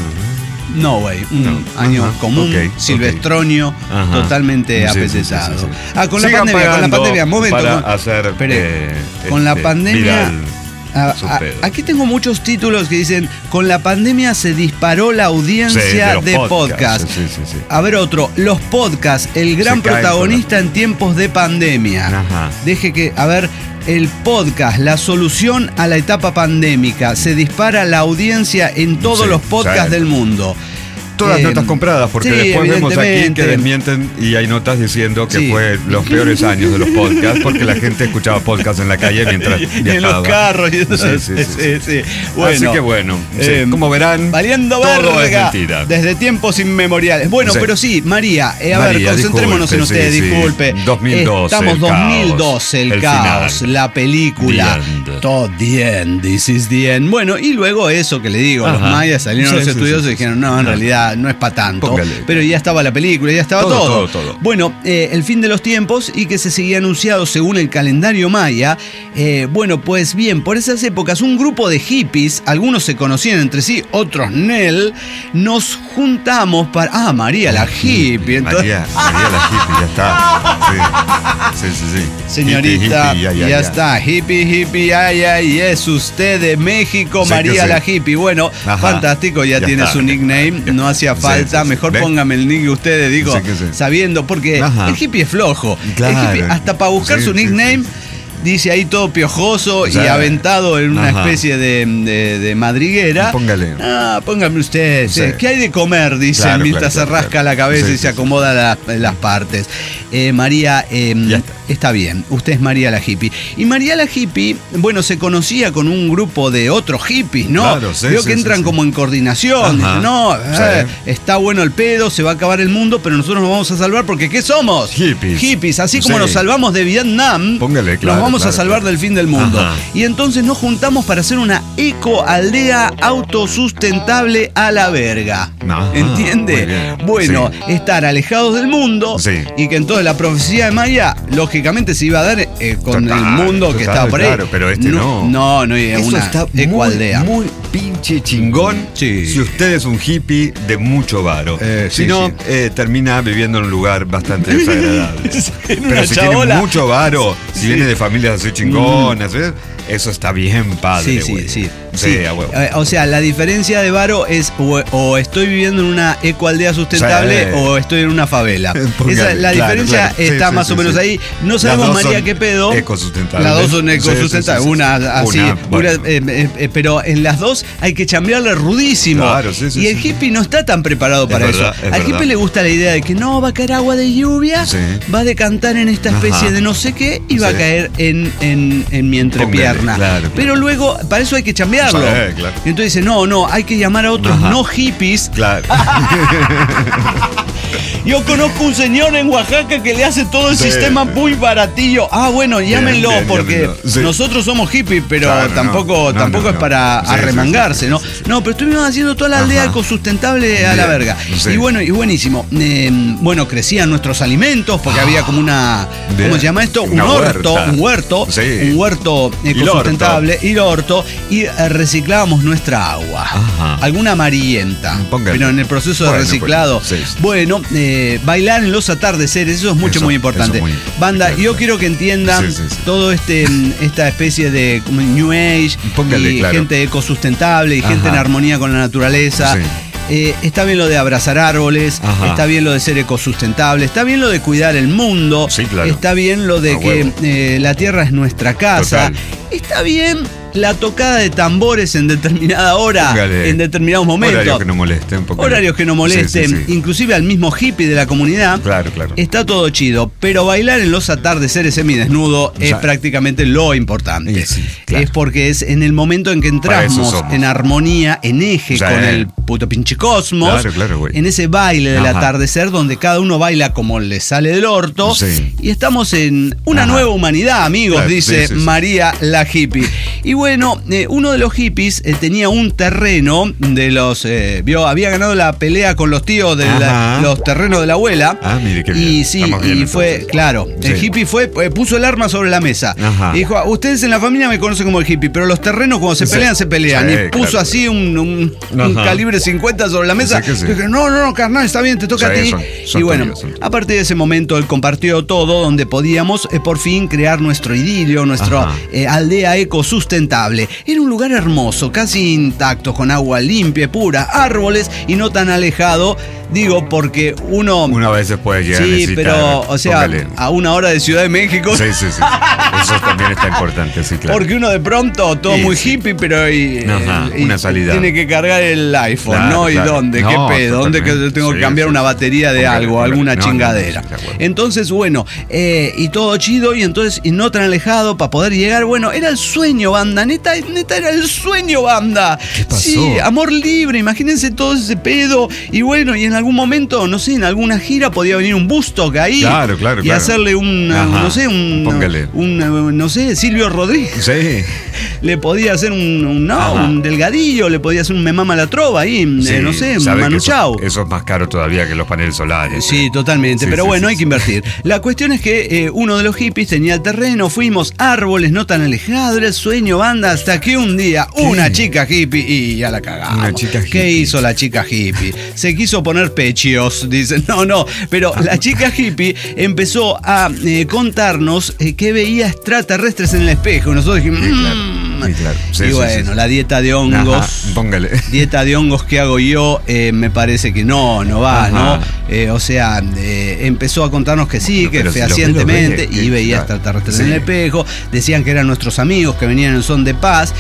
no, güey. Un No. año Ajá. común, Ok, silvestronio, Ajá. totalmente Sí, sí, apetezado. sí, sí, sí. Ah, con la Sigan pandemia, con la pagando pandemia, momento. para con- hacer, espere, eh, con la este, pandemia. viral Ah, su ah, pedo. aquí tengo muchos títulos que dicen, con la pandemia se disparó la Sí, audiencia los de podcast. Sí, sí, sí. A ver otro, los podcasts, el gran Se caen protagonista en tiempos de pandemia. Ajá. Deje que, a ver, el podcast, la solución a la etapa pandémica. Se dispara la audiencia en todos Sí, los podcasts sí. del mundo. Todas Eh, notas compradas, porque sí, después vemos aquí evidentemente. que desmienten y hay notas diciendo que Sí. fue los peores años de los podcasts, porque la gente escuchaba podcasts en la calle mientras Y viajaba. en los carros y eso. Sí, sí, sí, sí. sí. Bueno, Así que bueno, sí, eh, como verán, valiendo todo verga es mentira. desde tiempos inmemoriales. Bueno, Sí. pero sí, María, eh, a María, ver, concentrémonos en disculpe, usted, sí, sí. disculpe. dos mil doce, Estamos el dos mil caos, doce, el, el caos, final. la película. The end. Todo the end, this is the end. Bueno, y luego eso que le digo, los Ajá. mayas salieron Sí, los sí, estudiosos sí, y sí, dijeron, sí. no, en No. realidad no es para tanto. Póngale. Pero ya estaba la película, ya estaba Todo, todo. todo, todo. Bueno, eh, el fin de los tiempos y que se seguía anunciado según el calendario maya. Eh, bueno, pues bien, por esas épocas un grupo de hippies, algunos se conocían entre sí, otros Nel, nos juntamos para... Ah, María la hippie. Entonces, María, María la hippie, ya está. Sí, sí, sí. sí. señorita, Hippie, hippie, ya, ya, ya, ya. está, hippie, hippie, ay, ay, es usted de México, Sí, María que la sí. hippie. Bueno, Ajá. fantástico, ya, Ya tiene está. su nickname, no hacía Sí, falta. sí, sí. Mejor ¿Ves? póngame el nick ustedes, digo, Sí, que sí. sabiendo, porque Ajá. el hippie es flojo. Claro. El hippie, hasta para buscar Sí, su sí, nickname. sí. Dice ahí todo piojoso Sí. y aventado en una Ajá. especie de, de- de madriguera. Póngale. Ah, póngame usted. Sí. ¿Qué hay de comer? Dice, Claro, mientras claro, se claro, rasca claro. la cabeza Sí, y sí, se sí. acomoda la- las partes. Eh, María, eh, Ya está. está bien. Usted es María la hippie. Y María la hippie, bueno, se conocía con un grupo de otros hippies, ¿no? Claro, sí, Veo sí, que sí, entran sí. como en coordinación. Ajá. Dicen, no, Sí. eh, está bueno el pedo, se va a acabar el mundo, pero nosotros nos vamos a salvar porque ¿qué somos? Hippies. Hippies. Así como Sí. nos salvamos de Vietnam, Póngale, claro, nos vamos a claro, salvar claro. del fin del mundo. Ajá. Y entonces nos juntamos para hacer una ecoaldea autosustentable a la verga. Ajá, ¿Entiende? muy bien. Bueno, Sí. estar alejados del mundo Sí. y que entonces la profecía de Maya, lógicamente, se iba a dar eh, con Total, el mundo que total, estaba por ahí. claro, pero este no. No, no, es Eso una está muy, ecoaldea. muy pinche chingón. Sí. Si usted es un hippie de mucho varo. Eh, si sí, no, sí. eh, termina viviendo en un lugar bastante desagradable. En una Pero si chabola. tiene mucho varo, si Sí. viene de familias así chingonas, ¿ves? Eso está bien padre, Sí, sí, güey. sí. Sí, sí. a huevo. Eh, O sea, la diferencia de varo es o, o estoy viviendo en una ecoaldea sustentable Sí. o estoy en una favela. Póngale, Esa, la claro, diferencia claro. Sí, está sí, más sí, o menos sí. ahí. No Las sabemos, dos María, son qué pedo. ecosustentables. Las dos son Sí, sí, sí, ecosustentables. sí, sí. Una así. Una, bueno. una, eh, eh, eh, pero en las dos hay que chambearle rudísimo. Claro, sí, sí, y el sí. hippie no está tan preparado Es para verdad, eso. es Al hippie verdad. le gusta la idea de que no va a caer agua de lluvia, Sí. va a decantar en esta especie Ajá. de no sé qué y va a Sí. caer en, en, en mi entrepierna. Póngale, claro, claro. Pero luego, para eso hay que chambearlo. Sí, claro. Entonces dice, no, no, hay que llamar a otros Ajá. no hippies. Claro. Yo conozco un señor en Oaxaca que le hace todo el Sí. sistema muy baratillo. Ah, bueno, llámenlo, bien, porque llámenlo. Sí. nosotros somos hippies, pero Claro, tampoco, no, no, tampoco no, es no. para Sí, arremangarse, sí, sí, ¿no? sí, sí. No, pero estuvimos haciendo toda la aldea Ajá. ecosustentable a la Bien, verga. sí. Y bueno, y buenísimo. Eh, bueno, crecían nuestros alimentos, porque había como una. Bien. ¿Cómo se llama esto? Un Una orto, huerta. un huerto, Sí. un huerto ecosustentable, y el orto, y eh, reciclábamos nuestra agua. Ajá. Alguna amarillenta. Póngale. Pero en el proceso de Bueno, reciclado. pues, sí, sí. Bueno, eh, bailar en los atardeceres, eso es mucho, Eso, muy importante. eso muy- Banda, claro, yo claro. quiero que entiendan Sí, sí, sí. todo este esta especie de como New Age Póngale, y claro. gente ecosustentable y gente Ajá. en armonía con la naturaleza. Sí. Eh, está bien lo de abrazar árboles, Ajá. está bien lo de ser ecosustentable, está bien lo de cuidar el mundo, Sí, claro. está bien lo de A que huevo. eh, la tierra es nuestra casa, Total. está bien la tocada de tambores en determinada hora, Póngale. en determinados momentos. Horarios que no molesten. póngale. Horarios que no molesten, Sí, sí, sí. inclusive al mismo hippie de la comunidad. Claro, claro. Está todo chido, pero bailar en los atardeceres semidesnudo es Ya. prácticamente lo importante. Y sí, claro. Es porque es en el momento en que Para eso entramos somos. en armonía, en eje Sí. con el puto pinche cosmos, Claro, claro, güey. en ese baile del Ajá. atardecer donde cada uno baila como le sale del orto, Sí. y estamos en una Ajá. nueva humanidad, amigos, Claro, dice sí, sí, sí. María la hippie. Y bueno, eh, uno de los hippies eh, tenía un terreno de los, eh, vio, había ganado la pelea con los tíos de la- Ajá. los terrenos de la abuela. Ah, mire qué Y bien. sí, Estamos bien, y fue, entonces. claro, el Sí. hippie fue, eh, puso el arma sobre la mesa. Ajá. Y dijo, "Ah, ustedes en la familia me conocen como el hippie, pero los terrenos cuando se Sí. pelean, se pelean. Sí, y puso claro. así un, un- un Ajá. calibre cincuenta sobre la mesa. Sí que sí. Y dije, no, no, no, carnal, está bien, te toca Sí, a ti. son- son y bueno, tuyos, son tuyos. a partir de ese momento él compartió todo donde podíamos eh, por fin crear nuestro idilio, nuestra Ajá. eh, aldea ecosustentable. Era un lugar hermoso, casi intacto, con agua limpia, pura, árboles y no tan alejado. Digo, porque uno... Una vez se puede llegar a Sí, necesitar. pero, o sea, póngale. a una hora de Ciudad de México. Sí, sí, sí. Eso también está importante, sí, claro. Porque uno de pronto, todo Sí, muy sí. hippie, pero y, Ajá, y una salida. tiene que cargar el iPhone, Claro, ¿no? ¿Y claro. dónde? No, ¿Qué pedo? ¿Dónde que totalmente. tengo que Sí, cambiar sí, una sí. batería de Póngale, algo, póngale. alguna No, no, chingadera? no, sí, de acuerdo. Entonces, bueno, eh, y todo chido, y entonces, y no tan alejado para poder llegar. Bueno, era el sueño, banda, neta, neta era el sueño, banda. ¿Qué pasó? Sí, amor libre, imagínense todo ese pedo. Y bueno, y en algún momento, no sé, en alguna gira podía venir un Bustock ahí. Claro, claro, Y claro. hacerle un, Ajá, no sé, un, póngale. un, no sé, Silvio Rodríguez. Sí. Le podía hacer un, un- no, Ajá. un delgadillo, le podía hacer un me mama la trova ahí, eh, Sí, no sé, un sabe que Manu eso, Chao. eso es más caro todavía que los paneles solares. Sí, totalmente. Sí, Pero sí, bueno, sí, hay sí. que invertir. La cuestión es que eh, uno de los hippies tenía el terreno, fuimos árboles no tan alejados, era el sueño, banda, hasta que un día una chica hippie y ya la cagamos. Una chica ¿Qué hippie. hizo la chica hippie? Se quiso poner pechos, dicen. No, no, pero la chica hippie empezó a eh, contarnos eh, que veía extraterrestres en el espejo. Nosotros dijimos, Sí, claro. mmm. Sí, claro. Sí, Y sí, bueno, sí, sí. la dieta de hongos. Ajá, póngale. Dieta de hongos que hago yo, eh, me parece que no, no va, Ajá. ¿no? Eh, o sea, eh, empezó a contarnos que sí, Bueno, que pero si los fehacientemente, ve, que- y veía claro. extraterrestres Sí. en el espejo, decían que eran nuestros amigos que venían en son de paz.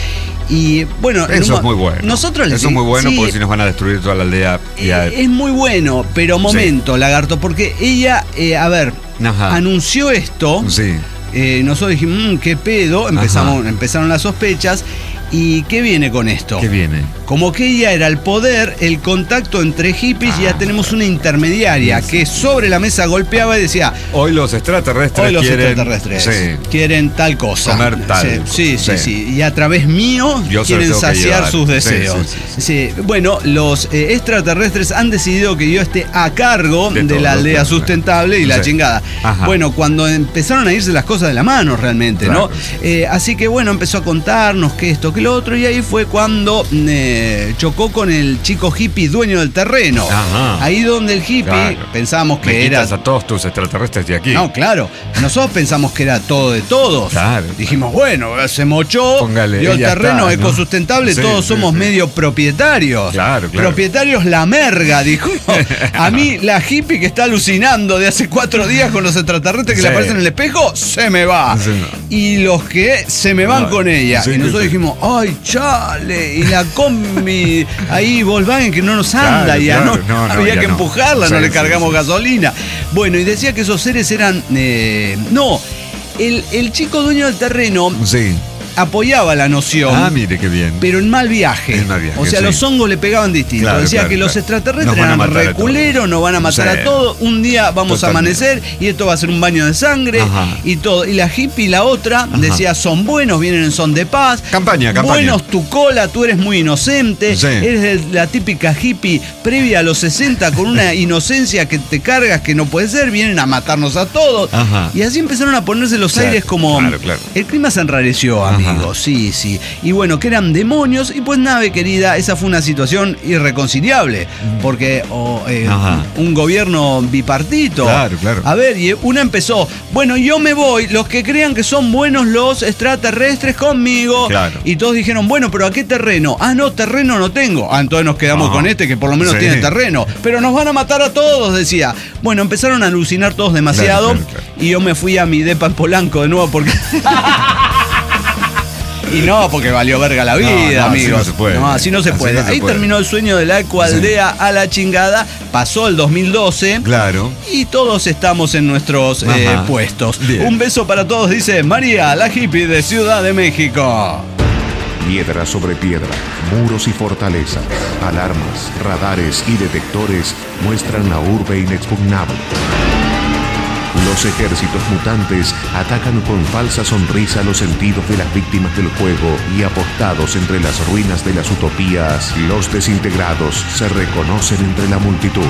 Y bueno, en Eso un es mo- muy bueno. Nosotros les Eso es muy bueno sí, porque si nos van a destruir toda la aldea. Ya. eh, es muy bueno, pero momento, lagarto, porque ella, eh, a ver, Ajá. anunció esto. Sí. Eh, nosotros dijimos, mmm, qué pedo, empezamos, empezaron las sospechas. ¿Y qué viene con esto? ¿Qué viene? Como que ella era el poder, el contacto entre hippies, Ah, ya tenemos una intermediaria sí, que sobre la mesa golpeaba y decía, Hoy los extraterrestres hoy los quieren. extraterrestres Sí. quieren tal cosa. Comer tal. Sí, sí, sí, Sí. sí. Y a través mío Yo se lo quieren tengo que saciar llevar. sus Sí, deseos. sí, sí, sí. Sí, bueno, los eh, extraterrestres han decidido que yo esté a cargo De de, todo, la aldea claro. sustentable y la Sí. chingada. Ajá. Bueno, cuando empezaron a irse las cosas de la mano realmente, Claro. ¿no? Eh, así que bueno, empezó a contarnos que esto, que lo otro, y ahí fue cuando eh, chocó con el chico hippie dueño del terreno. Ajá. Ahí donde el hippie Claro. pensábamos que Me era... quitas a todos tus extraterrestres de aquí. No, claro. Nosotros pensamos que era todo de todos. Claro. Dijimos, bueno, se mochó, Póngale, dio el ya terreno está, ¿no? ecosustentable, Sí, todos sí, somos sí. medio propietarios. Claro, claro. Propietarios la merga, dijo. A mí, la hippie que está alucinando de hace cuatro días con los extraterrestres que Sí. le aparecen en el espejo, se me va. Sí, no. Y los que se me van No, con ella. sí, y nosotros sí, sí. dijimos, ay, chale. Y la combi, ahí Volkswagen que no nos anda. Claro, y ya claro. no, No, no, había ya que no. empujarla, no Sí, le sí, cargamos sí. gasolina. Bueno, y decía que esos seres eran. eh, no, el, el chico dueño del terreno Sí. apoyaba la noción. Ah, mire qué bien. Pero en mal viaje. En mal viaje, o sea, sí. los hongos le pegaban distinto. Claro, Decía claro, que los claro. extraterrestres Nos van a eran matar a reculeros, nos van a matar Sí. a todos. Un día vamos Totalmente. a amanecer y esto va a ser un baño de sangre Ajá. y todo. Y la hippie, la otra, decía, son buenos, vienen en son de paz. Campaña, campaña. Buenos tu cola, tú eres muy inocente. Sí. Eres el- la típica hippie previa a los sesenta con una inocencia que te cargas que no puede ser. Vienen a matarnos a todos. Ajá. Y así empezaron a ponerse los Claro, aires como... claro, claro. El clima se enrareció, Ajá. amigos, sí, sí. Y bueno, que eran demonios. Y pues nave, querida, esa fue una situación irreconciliable. Porque oh, eh, Ajá. un gobierno bipartito. Claro, claro. A ver, y una empezó, bueno, yo me voy, los que crean que son buenos los extraterrestres conmigo. Claro. Y todos dijeron, bueno, pero ¿a qué terreno? Ah, no, terreno no tengo. Ah, entonces nos quedamos Ajá. con este que por lo menos Sí. tiene terreno. Pero nos van a matar a todos, decía. Bueno, empezaron a alucinar todos demasiado. Claro, claro, claro. Y yo me fui a mi depa en Polanco de nuevo porque... Y no, porque valió verga la vida, No, no, así amigos. no se puede. No, así no se Así puede. no se Ahí puede. terminó el sueño de la ecoaldea a la chingada. Pasó el dos mil doce. Claro. Y todos estamos en nuestros eh, Ajá. puestos. Bien. Un beso para todos, dice María, la hippie de Ciudad de México. Piedra sobre piedra, muros y fortalezas, alarmas, radares y detectores muestran la urbe inexpugnable. Los ejércitos mutantes atacan con falsa sonrisa los sentidos de las víctimas del juego y apostados entre las ruinas de las utopías, los desintegrados se reconocen entre la multitud.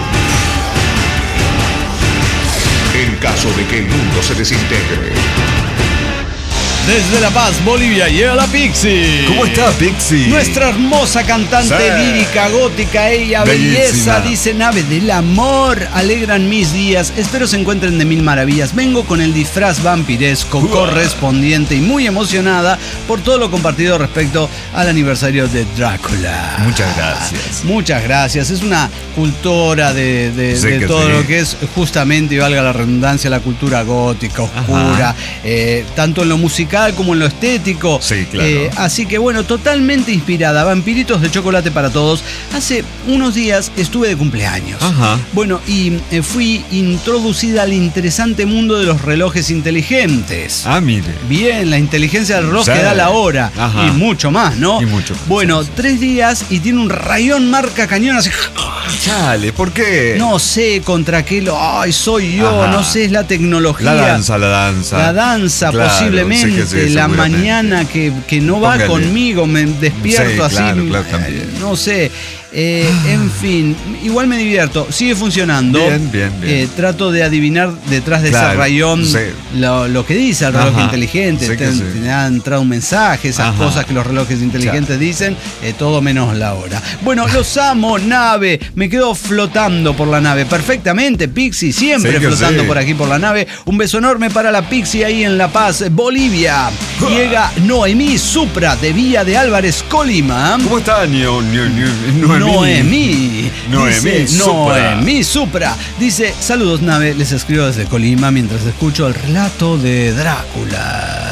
En caso de que el mundo se desintegre, Desde La Paz, Bolivia, llega la Pixie. ¿Cómo está, Pixie? Nuestra hermosa cantante Sí. lírica, gótica, ella, belleza, Bellísima. dice nave del amor, alegran mis días, espero se encuentren de mil maravillas. Vengo con el disfraz vampiresco Uah. correspondiente y muy emocionada por todo lo compartido respecto al aniversario de Drácula. Muchas gracias. Muchas gracias. Es una cultora de, de- Sí de que todo sí. lo que es justamente, y valga la redundancia, la cultura gótica, oscura, eh, tanto en lo musical como en lo estético. Sí, claro. Eh, así que bueno, totalmente inspirada. Vampiritos de chocolate para todos. Hace unos días estuve de cumpleaños. Ajá. Bueno, y eh, fui introducida al interesante mundo de los relojes inteligentes. Ah, mire. Bien, la inteligencia del reloj Sí. que da la hora. Ajá. Y mucho más, ¿no? Y mucho más, Bueno, sí, sí. tres días y tiene un rayón marca cañón así. Chale, ¿por qué? No sé contra qué lo. Ay, soy yo, Ajá. no sé, es la tecnología. La danza, la danza. La danza, Claro, posiblemente. sí que sí, la seguramente. mañana que, que no va Póngale. conmigo, me despierto Sí, así. claro, claro, eh, también. no sé. Eh, en fin, igual me divierto. Sigue funcionando. Bien, bien, bien. Eh, trato de adivinar detrás de Claro, ese rayón sí. lo, lo que dice el reloj Ajá, inteligente. sí Te, que sí. te ha entrado un mensaje, esas Ajá. cosas que los relojes inteligentes Claro. dicen, eh, todo menos la hora. Bueno, los amo, nave. Me quedo flotando por la nave. Perfectamente, Pixie, siempre Sí que flotando sí. por aquí por la nave. Un beso enorme para la Pixie ahí en La Paz, Bolivia. Llega Noemí Supra de Villa de Álvarez, Colima. ¿Cómo está, Nio- Nio- Nio- Noemí? Noemí. Noemí Dice, Supra. Noemí Supra. Dice, saludos nave, les escribo desde Colima mientras escucho el relato de Drácula.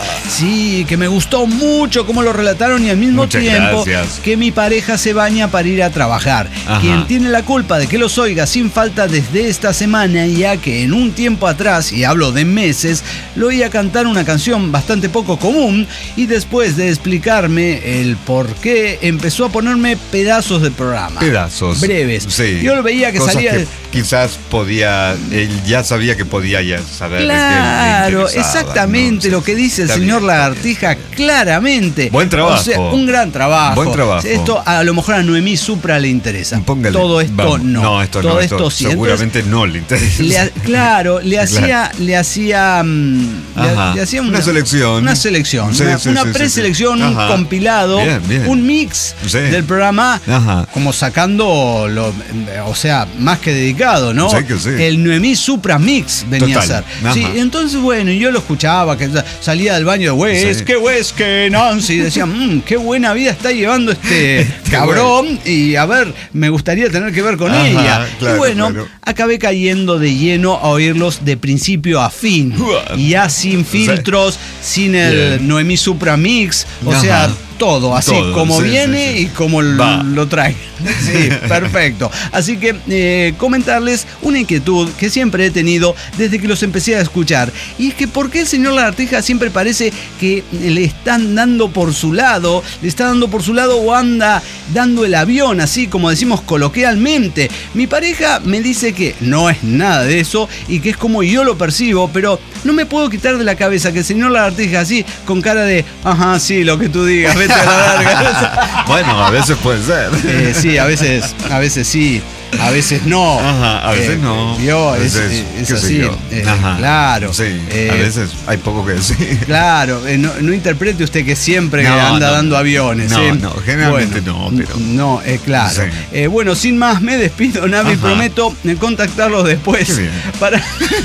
Sí, que me gustó mucho cómo lo relataron y al mismo Muchas tiempo gracias. que mi pareja se baña para ir a trabajar. Ajá. Quien tiene la culpa de que los oiga sin falta desde esta semana, ya que en un tiempo atrás, y hablo de meses, lo oía cantar una canción bastante poco común y después de explicarme el por qué, empezó a ponerme pedazos del programa. Pedazos. Breves. Sí. Yo lo veía que Cosas salía... que quizás podía, él ya sabía que podía ya saber. Claro, que le interesaba, exactamente ¿no? lo que dice el Está señor bien, está Lagartija, bien. claramente. Buen trabajo. O sea, un gran trabajo. Buen trabajo. Esto a lo mejor a Noemí Supra le interesa. Póngale. Todo esto Vamos. no. No, esto Todo no. esto, Esto sí. seguramente no le interesa. Le ha- claro, le hacía, Claro. le hacía, mm, le, Ajá. le hacía Una selección. una selección, Sí, una, sí, una sí, sí, preselección, sí. un Ajá. compilado, Bien, bien. un mix Sí. del programa, Ajá. como sacando, lo, o sea, más que dedicado, ¿no? Sí que sí. El Noemí Supra Mix venía Total. a ser. Ajá. Sí, entonces bueno, yo lo escuchaba, que salía del baño de Wes, Sí. que Wes, que Nancy, y decía, mmm, qué buena vida está llevando este cabrón, y a ver, me gustaría tener que ver con Ajá, ella. claro, y bueno, claro. acabé cayendo de lleno a oírlos de principio a fin. Y ya sin filtros, sin el Bien. Noemí Supra Mix, o Ajá. sea, todo, así Todo, como sí, viene sí, sí. y como l- Va. lo trae. Sí, perfecto. Así que eh, comentarles una inquietud que siempre he tenido desde que los empecé a escuchar. Y es que ¿por qué el señor Lagartija siempre parece que le están dando por su lado, le está dando por su lado o anda dando el avión, así como decimos coloquialmente? Mi pareja me dice que no es nada de eso y que es como yo lo percibo, pero no me puedo quitar de la cabeza que el señor Lagartija así, con cara de, ajá, sí, lo que tú digas, vete a la verga. Bueno, a veces puede ser. Eh, sí, a veces, a veces sí, a veces no. Ajá, a veces Eh, no. vio, A es, veces, es qué sé así. yo. eh, Ajá. Claro. Sí, eh, a veces hay poco que decir. Claro, eh, no, no interprete usted que siempre No, anda no, dando aviones. no, eh. no, generalmente Bueno, no, pero- No, eh, claro. Sí. Eh, bueno, sin más, me despido, Navi. Ajá. Prometo eh, contactarlos después Qué bien. para.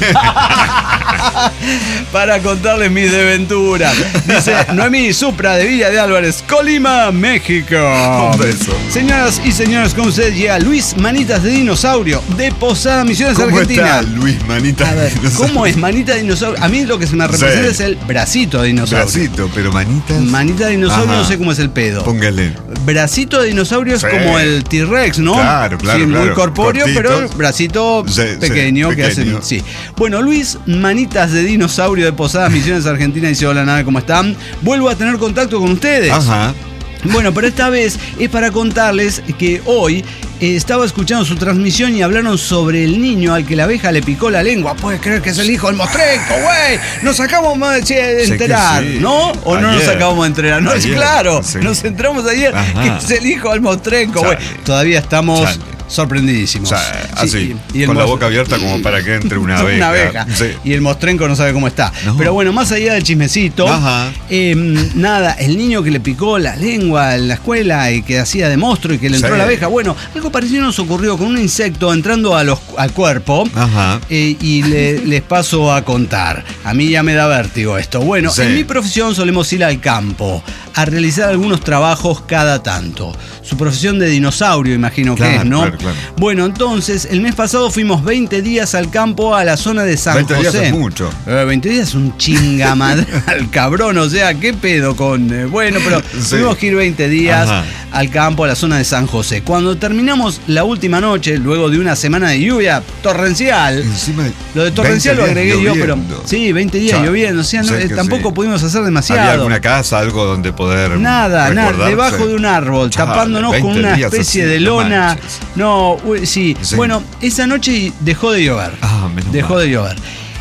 para contarles mis desventuras. Dice Noemí Supra de Villa de Álvarez, Colima, México. Un beso. Señoras y señores, con ustedes llega Luis Manitas de Dinosaurio de Posada Misiones, ¿Cómo Argentina. está Luis Manita? A ver, ¿cómo es Manita de Dinosaurio? A mí lo que se me representa Sí. es el bracito de dinosaurio. Bracito, pero manitas. Manita de dinosaurio, Ajá. no sé cómo es el pedo. Póngale. Bracito de dinosaurio Sí. es como el T-Rex, ¿no? Claro, claro, Sí, muy claro. corpóreo, Cortitos. pero bracito Sí, sí, pequeño que hace. pequeño. Sí. Bueno, Luis Manitas de Dinosaurio de Posadas Misiones Argentina dice: hola, nave, ¿cómo están? Vuelvo a tener contacto con ustedes. Ajá. Bueno, pero esta vez es para contarles que hoy eh, estaba escuchando su transmisión y hablaron sobre el niño al que la abeja le picó la lengua. ¿Puedes creer que es el hijo del mostrenco, güey? Nos acabamos de che, Sé enterar, que sí. ¿no? ¿O no nos Ayer. acabamos de enterar? No, es Ayer, claro. sí. Nos entramos ayer Ajá. que es el hijo del mostrenco, güey. Chale. Todavía estamos Chale. sorprendidísimos. O sea, así, Sí, y- y el con la mos- boca abierta como para que entre una abeja. una abeja. Sí. Y el mostrenco no sabe cómo está. No. Pero bueno, más allá del chismecito, Ajá. eh, nada, el niño que le picó la lengua en la escuela y que hacía de monstruo y que le entró Sí. la abeja. Bueno, algo parecido nos ocurrió con un insecto entrando a los, al cuerpo. Ajá. Eh, y le- les paso a contar. A mí ya me da vértigo esto. Bueno, Sí. en mi profesión solemos ir al campo a realizar algunos trabajos cada tanto. Su profesión de dinosaurio, imagino que Claro, es, ¿no? claro, claro. Bueno, entonces, el mes pasado fuimos veinte días al campo a la zona de San veinte José. días es mucho. Eh, veinte días es un chingamadral, cabrón. O sea, ¿qué pedo con...? eh, bueno, pero Sí. tuvimos que ir veinte días Ajá. al campo, a la zona de San José. Cuando terminamos la última noche, luego de una semana de lluvia torrencial... Encima, Lo de torrencial lo veinte agregué días yo, pero lloviendo. sí, veinte días Chao. lloviendo. O sea, no, Sí eh, que tampoco sí. pudimos hacer demasiado. ¿Había alguna casa, algo donde poder Nada, nada, recordarse? debajo de un árbol, Chale, tapándonos con veinte una días especie así, de no lona. manches. No, uy, sí. Sí. Bueno, esa noche dejó de llover. Ah, menos Dejó mal. de llover.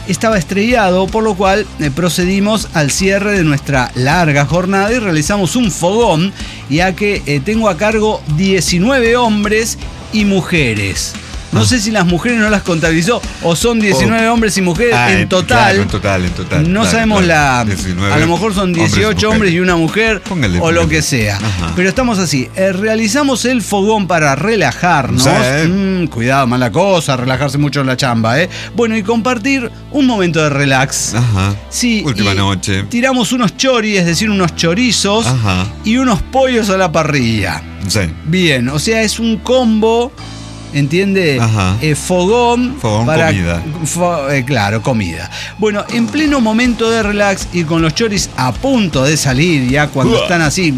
estaba estrellado, por lo cual eh, procedimos al cierre de nuestra larga jornada y realizamos un fogón, ya que eh, tengo a cargo diecinueve hombres y mujeres. No ah. sé si las mujeres no las contabilizó o son diecinueve oh. hombres y mujeres ah, en total. Claro, en total, en total. No claro, sabemos claro. la... A lo mejor son dieciocho hombres, hombres y una mujer. Póngale, o póngale. Lo que sea. Ajá. Pero estamos así. Eh, realizamos el fogón para relajarnos. Sí. Mm, cuidado, mala cosa, relajarse mucho en la chamba, ¿eh? Bueno, y compartir un momento de relax. Ajá. Sí. Última noche. Tiramos unos choris, es decir, unos chorizos. Ajá. Y unos pollos a la parrilla. Sí. Bien, o sea, es un combo... ¿Entiende? Eh, fogón. Fogón, para, comida. Fo, eh, claro, comida. Bueno, en pleno momento de relax y con los choris a punto de salir, ya cuando uh, están así,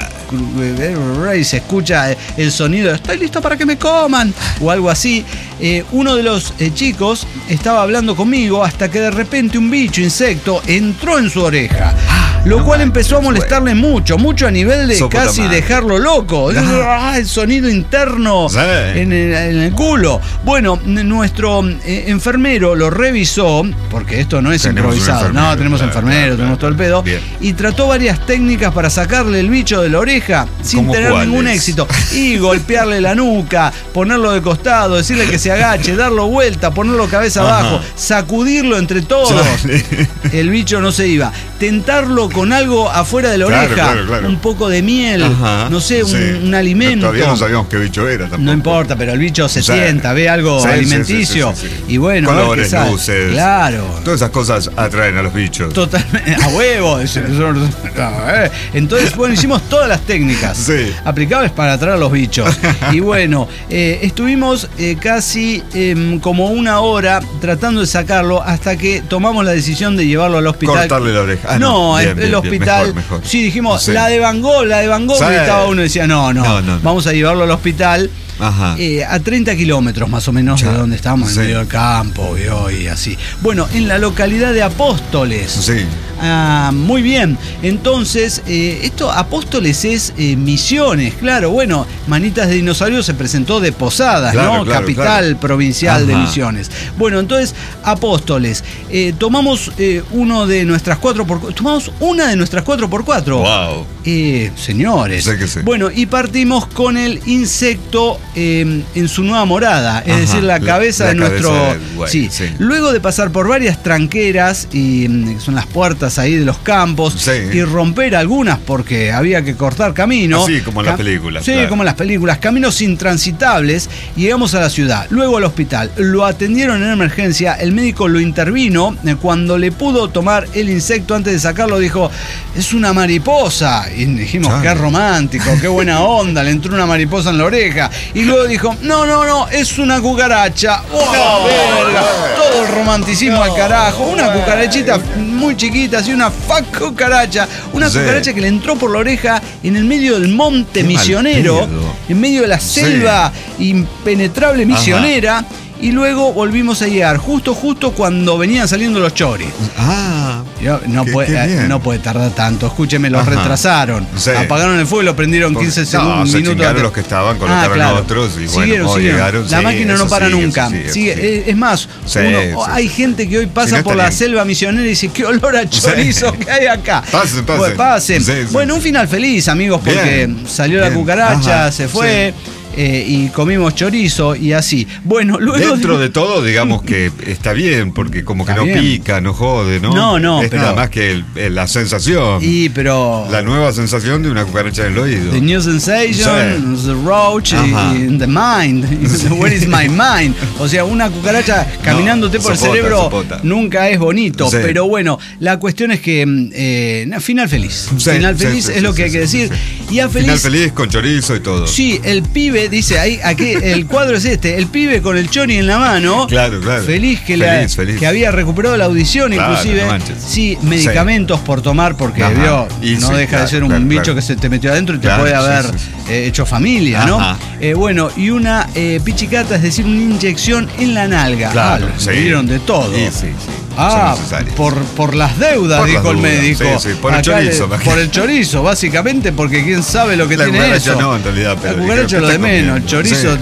y se escucha el sonido de estoy listo para que me coman, o algo así. Eh, uno de los eh, chicos estaba hablando conmigo hasta que de repente un bicho, insecto, entró en su oreja. Lo no cual man, empezó a molestarle mucho, mucho a nivel de Sopo casi tomate. Dejarlo loco. Ah, el sonido interno sí. en, el, en el culo. Bueno, nuestro eh, enfermero lo revisó, porque esto no es tenemos improvisado. No, tenemos claro, enfermero, claro, tenemos todo el pedo. Bien. Y trató varias técnicas para sacarle el bicho de la oreja sin tener cuáles? ningún éxito. Y golpearle la nuca, ponerlo de costado, decirle que se agache, darlo vuelta, ponerlo cabeza Ajá. abajo, sacudirlo entre todos. Chale. El bicho no se iba. Tentarlo con algo afuera de la oreja, claro, claro, claro. un poco de miel, Ajá, no sé, sí. un, un alimento. Todavía no sabíamos qué bicho era tampoco. No importa, pero el bicho se sí. sienta, ve algo sí, alimenticio sí, sí, sí, sí. y bueno, colores, luces, claro. Todas esas cosas atraen a los bichos. Totalmente, a huevo. Entonces, bueno, hicimos todas las técnicas sí. aplicables para atraer a los bichos. Y bueno, eh, estuvimos eh, casi eh, como una hora tratando de sacarlo hasta que tomamos la decisión de llevarlo al hospital. Cortarle la oreja. Ah, no, no bien, el bien, hospital. Bien, mejor, mejor. Sí, dijimos, sí. la de Van Gogh, la de Van Gogh, gritaba uno y decía, no, no, no, no, vamos a llevarlo al hospital. Ajá. Eh, a treinta kilómetros más o menos ya. de donde estábamos, en sí. medio del campo y así. Bueno, en la localidad de Apóstoles. Sí. Ah, muy bien. Entonces, eh, esto, Apóstoles es eh, Misiones, claro. Bueno, Manitas de Dinosaurio se presentó de Posadas, claro, ¿no? Claro, Capital claro. provincial Ajá. de Misiones. Bueno, entonces, Apóstoles. Eh, tomamos eh, uno de nuestras cuatro por Tomamos una de nuestras cuatro por cuatro. Wow. Eh, señores. Sé que sí. Bueno, y partimos con el insecto eh, en su nueva morada, es Ajá, decir, la cabeza la, la de nuestro. Cabeza del, bueno, sí. sí. Luego de pasar por varias tranqueras, y que son las puertas ahí de los campos, sí. y romper algunas porque había que cortar camino. Así como en las películas. Sí, claro. como en las películas. Caminos intransitables. Llegamos a la ciudad, luego al hospital. Lo atendieron en emergencia. El médico lo intervino. Cuando le pudo tomar el insecto antes de sacarlo, dijo: es una mariposa. Y dijimos: Chale. qué romántico, qué buena onda. Le entró una mariposa en la oreja. Y luego dijo: no, no, no, es una cucaracha. ¡Oh, no, verga! Todo el romanticismo no, al carajo. Una no, cucarachita muy chiquita, así una fuck cucaracha. Una sí. cucaracha que le entró por la oreja en el medio del monte qué misionero, en medio de la selva sí. impenetrable misionera. Ajá. Y luego volvimos a llegar, justo, justo cuando venían saliendo los choris. Ah, Yo, no, qué, puede, qué eh, no puede tardar tanto. Escúcheme, los Ajá. retrasaron. Sí. Apagaron el fuego y lo prendieron quince no, segundos. Se minutos. Chingaron los que estaban, colocaron ah, claro. otros y bueno, siguieron, oh, siguieron. llegaron. La sí, máquina no para sigue, nunca. Sigue, sigue. sigue. Es más, sí, uno, sí, hay sí. gente que hoy pasa sí, no por la bien. selva misionera y dice: qué olor a chorizo sí. que hay acá. Pasen, pasen. Pues, pasen. Sí, sí. Bueno, un final feliz, amigos, porque bien. salió bien. la cucaracha, Ajá. se fue. Sí. Eh, y comimos chorizo y así. Bueno, luego. Dentro de todo, digamos que está bien, porque como que está no bien. pica, no jode, ¿no? No, no, es pero. nada más que el, el, la sensación. Y, pero. La nueva sensación de una cucaracha en el oído. The new sensation, sí. the roach in the mind. Where is my mind? O sea, una cucaracha caminándote no, por sopota, el cerebro sopota. nunca es bonito. Sí. Pero bueno, la cuestión es que. Eh, final feliz. Sí, final feliz sí, sí, es lo sí, que sí, hay que decir. Sí, sí. Y a feliz. Final feliz con chorizo y todo. Sí, el pibe. Dice ahí, aquí el cuadro es este, el pibe con el chori en la mano, claro, claro. feliz que, feliz, la, feliz. que había recuperado la audición, claro, inclusive, no sí, medicamentos sí. por tomar, porque Ajá. vio, y no sí, deja claro, de ser un claro, bicho claro. que se te metió adentro y te claro, puede haber sí, sí. Eh, hecho familia, Ajá. ¿no? Eh, bueno, y una eh, pichicata, es decir, una inyección en la nalga. Claro, ah, sí. vieron de todo. Sí, sí, sí. Ah, son necesarias. por, por las deudas, Por dijo las el dudas, médico. sí, sí, por el Acá chorizo, le- más por que- el chorizo, básicamente, porque quién sabe lo que La tiene cucaracha eso. no, en realidad, pero la cucaracha dije, lo de ¿qué está menos, el comiendo? chorizo.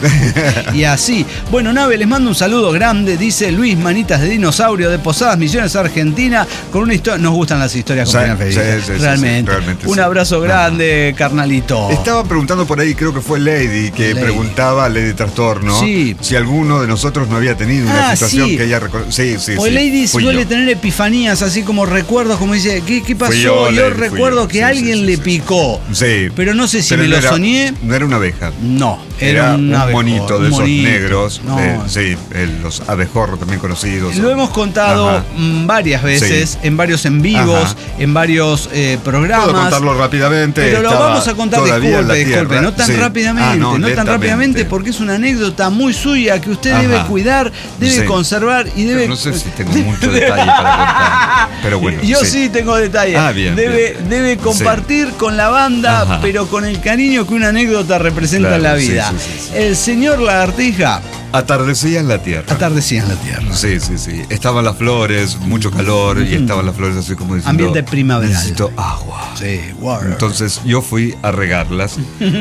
Sí. Y así. Bueno, Nave, les mando un saludo grande, dice Luis Manitas de Dinosaurio de Posadas Misiones, Argentina, con una historia. Nos gustan las historias con Sí, final feliz. sí, sí, sí, realmente. sí, realmente Un sí. abrazo grande, carnalito. Estaba preguntando por ahí, creo que fue Lady, que Lady. preguntaba, Lady Trastorno, Sí. si alguno de nosotros no había tenido una Ah, situación sí. que ella recor- Sí, sí, Pues sí. Lady fui suele yo. tener epifanías, así como recuerdos, como dice, ¿qué, qué pasó? Fui Yo, yo, Lady, fui recuerdo yo. que Sí, alguien sí, sí, le sí. picó. Sí. Pero no sé si Pero me no lo era- soñé. No era una abeja. No, era, Era un un abejorro, monito de un esos monito. negros. No. de- sí, el- los abejorros también conocidos. Lo hemos contado Ajá. mm, varias veces, Sí. en varios en vivos, Ajá. en varios eh, programas. Puedo contarlo rápidamente. Pero lo estaba vamos a contar, todavía en la disculpe, disculpe, tierra. no tan Sí. rápidamente, Ah, no, tan lentamente. rápidamente, porque es una anécdota muy suya que usted Ajá. debe cuidar, debe Sí. conservar y debe... No sé si tengo mucho detalle para contar. Pero bueno. Yo sí, tengo detalles. Ah, bien, debe, bien. debe compartir con la banda, Ajá. pero con el cariño que una anécdota representa Claro, en la sí, vida. sí, sí, sí. El señor Lagartija Atardecía en la tierra. atardecía en la tierra. Sí, sí, sí. Estaban las flores, mucho calor, y estaban las flores así como diciendo... Ambiente primaveral. Necesito agua. Sí, water. Entonces yo fui a regarlas,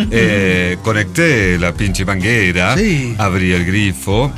eh, conecté la pinche manguera, Sí. abrí el grifo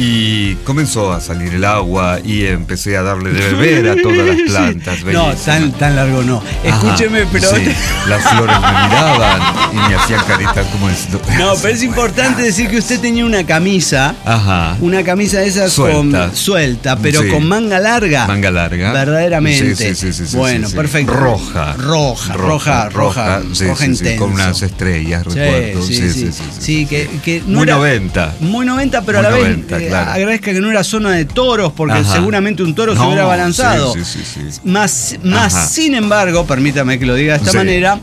y comenzó a salir el agua y empecé a darle de beber a todas las plantas. No, bellísimas. tan, tan largo no. Escúcheme, Ajá, pero... sí. Las flores me miraban y me hacían caritas como diciendo... No, pero es importante decir que usted tenía una camisa, Ajá. una camisa de esas Suelta. con suelta, pero Sí. con manga larga. Manga larga. Verdaderamente. Sí, sí, sí, sí, sí, bueno, sí, sí. perfecto. Roja. Roja, roja, roja, sí, roja sí, sí, intenso. con unas estrellas, Sí, recuerdo. sí, sí, sí, que, que no Muy era- noventa. Muy noventa, pero Muy a la noventa, vez eh, claro. agradezca que no era zona de toros, porque Ajá. seguramente un toro se No, hubiera balanzado. sí, sí, sí, sí. Más, más Ajá. sin embargo, permítame que lo diga de esta Sí. manera,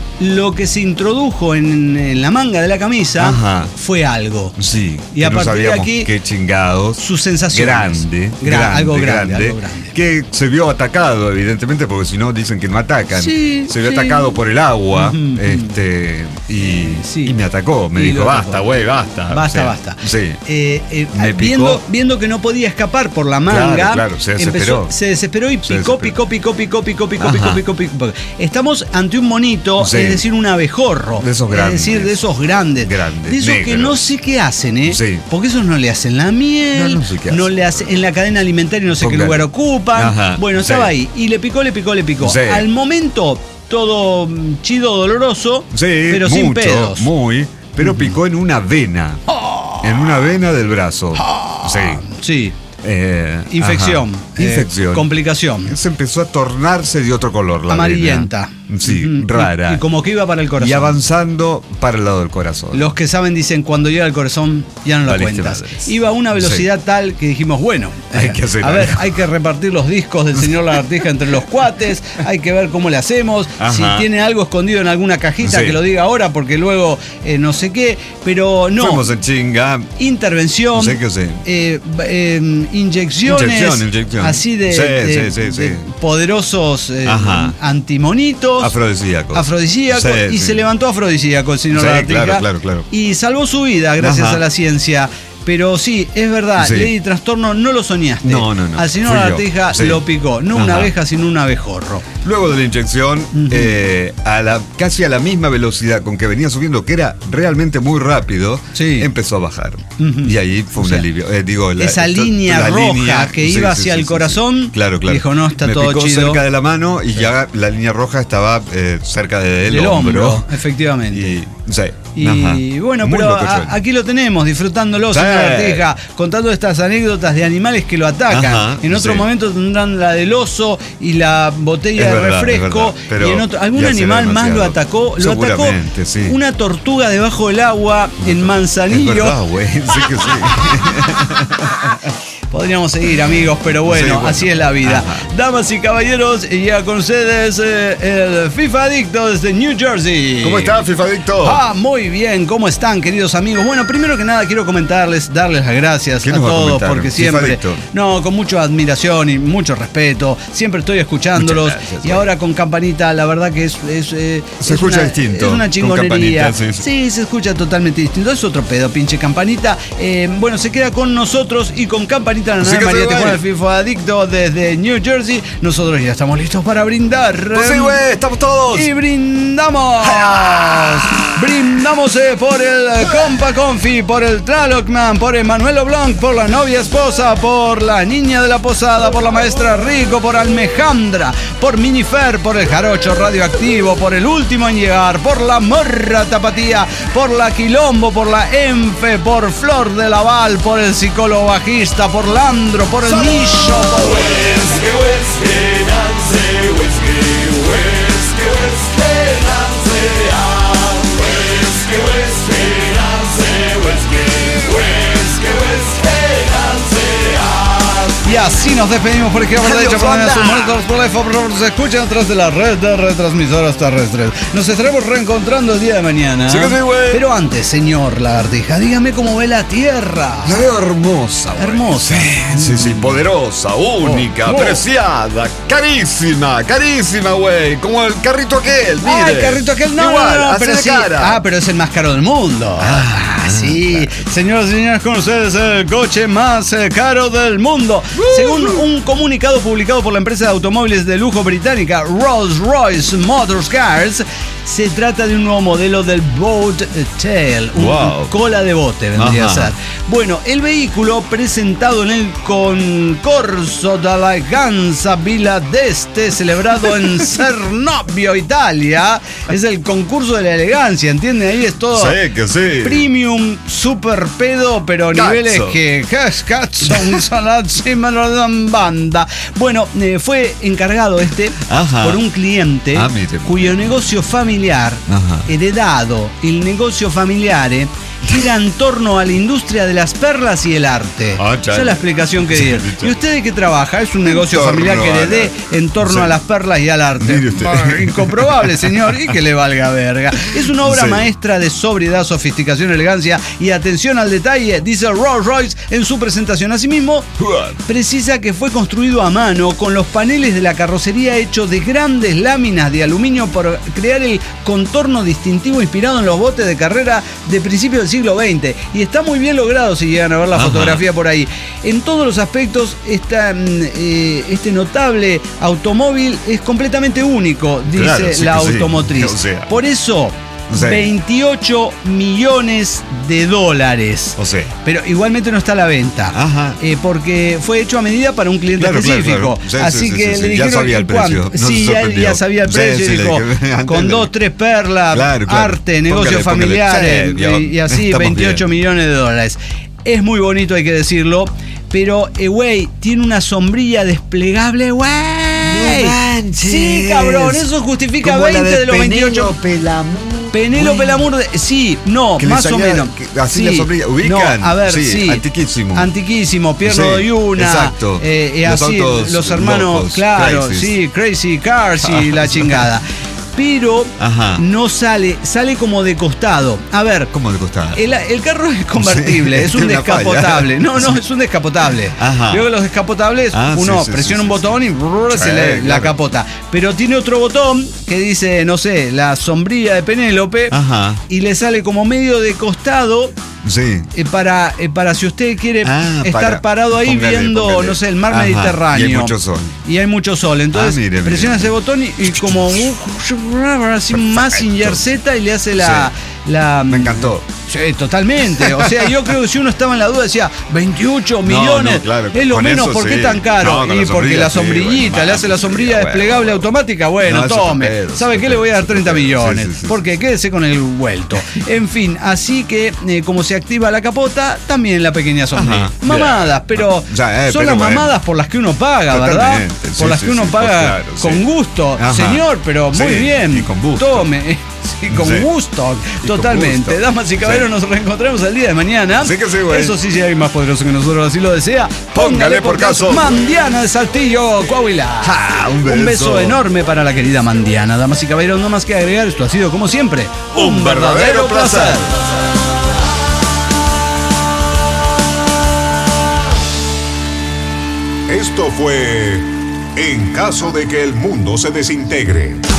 lo que se introdujo en, en la manga de la camisa Ajá. fue algo. Sí, Y que a no partir de sabíamos aquí, qué chingados. sus sensaciones. Grande, Gra- grande, algo grande, algo grande. Que se vio atacado, evidentemente, porque si no dicen que no atacan. Sí, se vio sí. atacado por el agua, Ujú, este, y, Sí. y me atacó. Me Y dijo, lo basta, atacó. güey, basta. Basta, O sea, basta. Sí. Eh, eh, Me viendo, picó. viendo que no podía escapar por la manga, Claro, claro, se desesperó. empezó- se desesperó y Se picó, desesperó. picó, picó, picó, picó, picó, picó, Ajá. picó, picó, picó. Estamos ante un monito, Sí. es decir, un abejorro. De esos Es grandes. decir, de esos grandes. Grandes, de esos que negros. no sé qué hacen, ¿eh? Sí. Porque esos no le hacen la miel, No, no sé qué no hacen. le hacen en la cadena alimentaria, no sé qué Póngale. lugar ocupan. Ajá, Bueno, estaba sí. ahí. Y le picó, le picó, le picó. Sí. Al momento, todo mm, chido, doloroso, Sí, pero mucho, sin pedos. muy, pero picó en una vena. En una vena del brazo. Sí. Sí. Eh, Infección. ajá. eh, Infección. complicación. Se empezó a tornarse de otro color la Amarillenta. vena. Sí, Ujú. rara. Y, y como que iba para el corazón. Y avanzando para el lado del corazón. Los que saben dicen, cuando llega al corazón ya no lo Valiste cuentas. madres. Iba a una velocidad tal que dijimos, bueno, Hay eh, que hacer a ver, algo. hay que repartir los discos del señor Lagartija entre los cuates, hay que ver cómo le hacemos, Ajá. si tiene algo escondido en alguna cajita Sí. que lo diga ahora, porque luego eh, no sé qué, pero no. Fuimos en chinga. Intervención, No sé qué sé. eh, eh, inyecciones, Inyección, inyección. así de, Sí, de- sí, sí, de sí. poderosos eh, Ajá. antimonitos. Afrodisíacos. Afrodisíaco, Sí, y sí. se levantó afrodisíaco el señor Sí, Lagartija. claro, claro, claro. Y salvó su vida gracias Ajá. a la ciencia. Pero sí, es verdad, Sí. Lady Trastorno no lo soñaste. No, no, no. Al señor Fui yo. Lagartija Sí. lo picó. No una Ajá. abeja, sino un abejorro. Luego de la inyección, eh, a la, casi a la misma velocidad con que venía subiendo, que era realmente muy rápido, Sí. empezó a bajar. Ujú. Y ahí fue O un sea, alivio. Eh, digo, la- esa esto- línea la roja línea- que sí, iba sí, hacia sí, el sí, corazón, sí. Claro, claro. dijo, no, está Me todo picó chido. cerca de la mano y ya la línea roja estaba eh, cerca del Del hombro. hombro, efectivamente. Y, sí. Y Ajá. bueno, Muy pero locochón. a- aquí lo tenemos, disfrutándolo, Sí. señor Lagartija, contando estas anécdotas de animales que lo atacan. Ajá, en otro sí. momento tendrán la del oso y la botella Es de verdad, refresco. es verdad, pero y en otro, algún ya será animal más lo demasiado. atacó. Lo atacó Seguramente, sí. una tortuga debajo del agua en Es Manzanillo. verdad, güey. Sí que sí. Podríamos seguir, amigos, pero bueno, Sí, bueno. así es la vida. Ajá. Damas y caballeros, llega con ustedes eh, el FIFA Adicto desde New Jersey. ¿Cómo está, FIFAdicto? Ah, muy bien, ¿cómo están, queridos amigos? Bueno, primero que nada quiero comentarles, darles las gracias ¿Qué a nos va a todos, comentar? porque FIFA siempre, Adicto. no, con mucha admiración y mucho respeto, siempre estoy escuchándolos. Muchas gracias, y güey. ahora con Campanita, la verdad que es... es, eh, Se es escucha una- distinto, Es una con chingonería. Campanita, sí, sí. Sí, se escucha totalmente distinto. Es otro pedo, pinche Campanita. Eh, bueno, se queda con nosotros y con Campanita Capitán Así Ana que María sí, Tejada, güey. el FIFO Adicto desde New Jersey. Nosotros ya estamos listos para brindar. Pues sí, güey, estamos todos. Y brindamos. Brindamos eh, por el Compa Confi, por el Tralocman, por Emanuel Blanc, por la novia esposa, por la niña de la posada, por la maestra Rico, por Almejandra, por Minifer, por el Jarocho Radioactivo, por el último en llegar, por la Morra Tapatía, por la Quilombo, por la Enfe, por Flor de Laval, por el psicólogo bajista, por Landro, por el Millo, por... Y así nos despedimos por aquí. Se escuchan atrás de la red de retransmisoras terrestres. Nos estaremos reencontrando el día de mañana. Sí que sí, güey. Pero antes, señor Lagartija, dígame cómo ve la Tierra. La veo hermosa, güey. Hermosa. Sí, sí, poderosa, única, Oh, oh. preciada, carísima, carísima, güey. Como el carrito aquel, mire. Ah, el carrito aquel no, Igual, no, no, así pero de sí. cara. Ah, pero es el más caro del mundo. Ah, sí. Señoras y señores, con ustedes el coche más eh, caro del mundo. Según un comunicado publicado por la empresa de automóviles de lujo británica Rolls-Royce Motors Cars, se trata de un nuevo modelo del Boat Tail, un Wow. cola de bote vendría Ajá. a ser. Bueno, el vehículo presentado en el Concorso d'Eleganza Villa d'Este, celebrado en Cernovio, Italia, es el concurso de la elegancia, ¿entienden? Ahí es todo Sí, que sí. premium, super pedo, pero Cazzo. niveles que cazzo, un salazzi me lo dan banda. Bueno, eh, fue encargado este Ajá. por un cliente Ah, mire. cuyo negocio familiar, Ajá. heredado, el negocio familiar, eh, gira en torno a la industria de las perlas y el arte. Ah, Esa chale. es la explicación que Sí, dieron. sí. ¿Y usted de qué trabaja? Es un En negocio torno familiar que a la- heredé en torno Sí. a las perlas y al arte. Mire usted. Ah, incomprobable, señor, y que le valga verga. Es una obra Sí. maestra de sobriedad, sofisticación, elegancia y atención al detalle, dice Rolls Royce en su presentación. Asimismo, precisa que fue construido a mano con los paneles de la carrocería hechos de grandes láminas de aluminio para crear el contorno distintivo inspirado en los botes de carrera de principios del siglo veinte. Y está muy bien logrado si llegan a ver la Ajá. fotografía por ahí. En todos los aspectos, esta, mm, eh, este notable automóvil es completamente único, dice Claro, sí la que sí. automotriz. O sea. Por eso, Sí. veintiocho millones de dólares. O sea. Pero igualmente no está a la venta. Ajá. Eh, porque fue hecho a medida para un cliente Claro, claro, específico. claro. Sí, Así sí, que sí, le sí. Ya dijeron sabía el ¿cuánto? precio. No Sí, se ya, sorprendió. ya sabía el Sí, precio. sí, le dijo, dije, antes con le- dos, tres perlas, Claro, claro. arte, negocios Póngale, póngale. familiares Sí, ya, y, y así estamos veintiocho bien. millones de dólares. Es muy bonito, hay que decirlo. Pero, eh, güey, tiene una sombrilla desplegable, güey. No manches. Sí, cabrón, eso justifica Como la veinte de los veintiocho. Pelamur. Penélope Lamour, de- sí, no, Que le más o salía- menos. que- así Sí, la sombrilla. ¿Ubican? No, a ver, Sí, sí. antiquísimo. Antiquísimo, Pierno Sí, de Una. exacto. eh, eh, Los así, autos los hermanos, locos, claro, crazies. sí, Crazy Cars y la chingada. Pero Ajá. no sale, sale como de costado. A ver, ¿Cómo le costaba? el, el carro es convertible, Sí, es un tiene una falla. descapotable. No, no, es un descapotable. Ajá. Luego los descapotables, Ah, uno sí, sí, presiona sí, un sí, botón sí. y brrr, se Sí, le, la claro. capota. Pero tiene otro botón que dice, no sé, la sombrilla de Penélope. Ajá. Y le sale como medio de costado Sí. eh, para, eh, para si usted quiere Ah, estar para- parado ahí póngale, viendo, póngale. no sé, el mar Ajá, Mediterráneo. y hay mucho sol. Y hay mucho sol. Entonces Ah, mire, presiona mire. ese botón y, y como uh, así más Z y le hace la... la Me encantó. Sí, totalmente. O sea, yo creo que si uno estaba en la duda decía veintiocho millones, no, claro, es lo con menos, eso ¿por qué sí. tan caro? No, con y la porque sombrilla, la sí, sombrillita, bueno, le hace la sombrilla bueno, desplegable bueno. automática, bueno, No, eso tome. es un pedo, ¿Sabe eso qué? es Le un voy a dar pedo, treinta sí, millones. sí, sí. Porque quédese con el vuelto. En fin, así que eh, como se activa la capota, también la pequeña sombrilla. Ajá, Mamadas, pero Ya, eh, son pero las bueno. mamadas por las que uno paga, ¿verdad? Totalmente, sí, Por las sí, que uno sí, paga pues claro, con sí. gusto. Ajá. Señor, pero muy Sí, bien. y con gusto. Tome. Sí, con Sí. gusto. Y con Totalmente. gusto. Damas y caballeros, Sí. nos reencontramos el día de mañana. Sí que sí, güey. Eso sí, si hay más poderoso que nosotros, así lo desea. Póngale por caso. Mandiana de Saltillo, Coahuila. Ja, un beso. Un beso enorme para la querida Mandiana. Damas y caballeros, no más que agregar. Esto ha sido, como siempre, Un verdadero placer. Esto fue En caso de que el mundo se desintegre.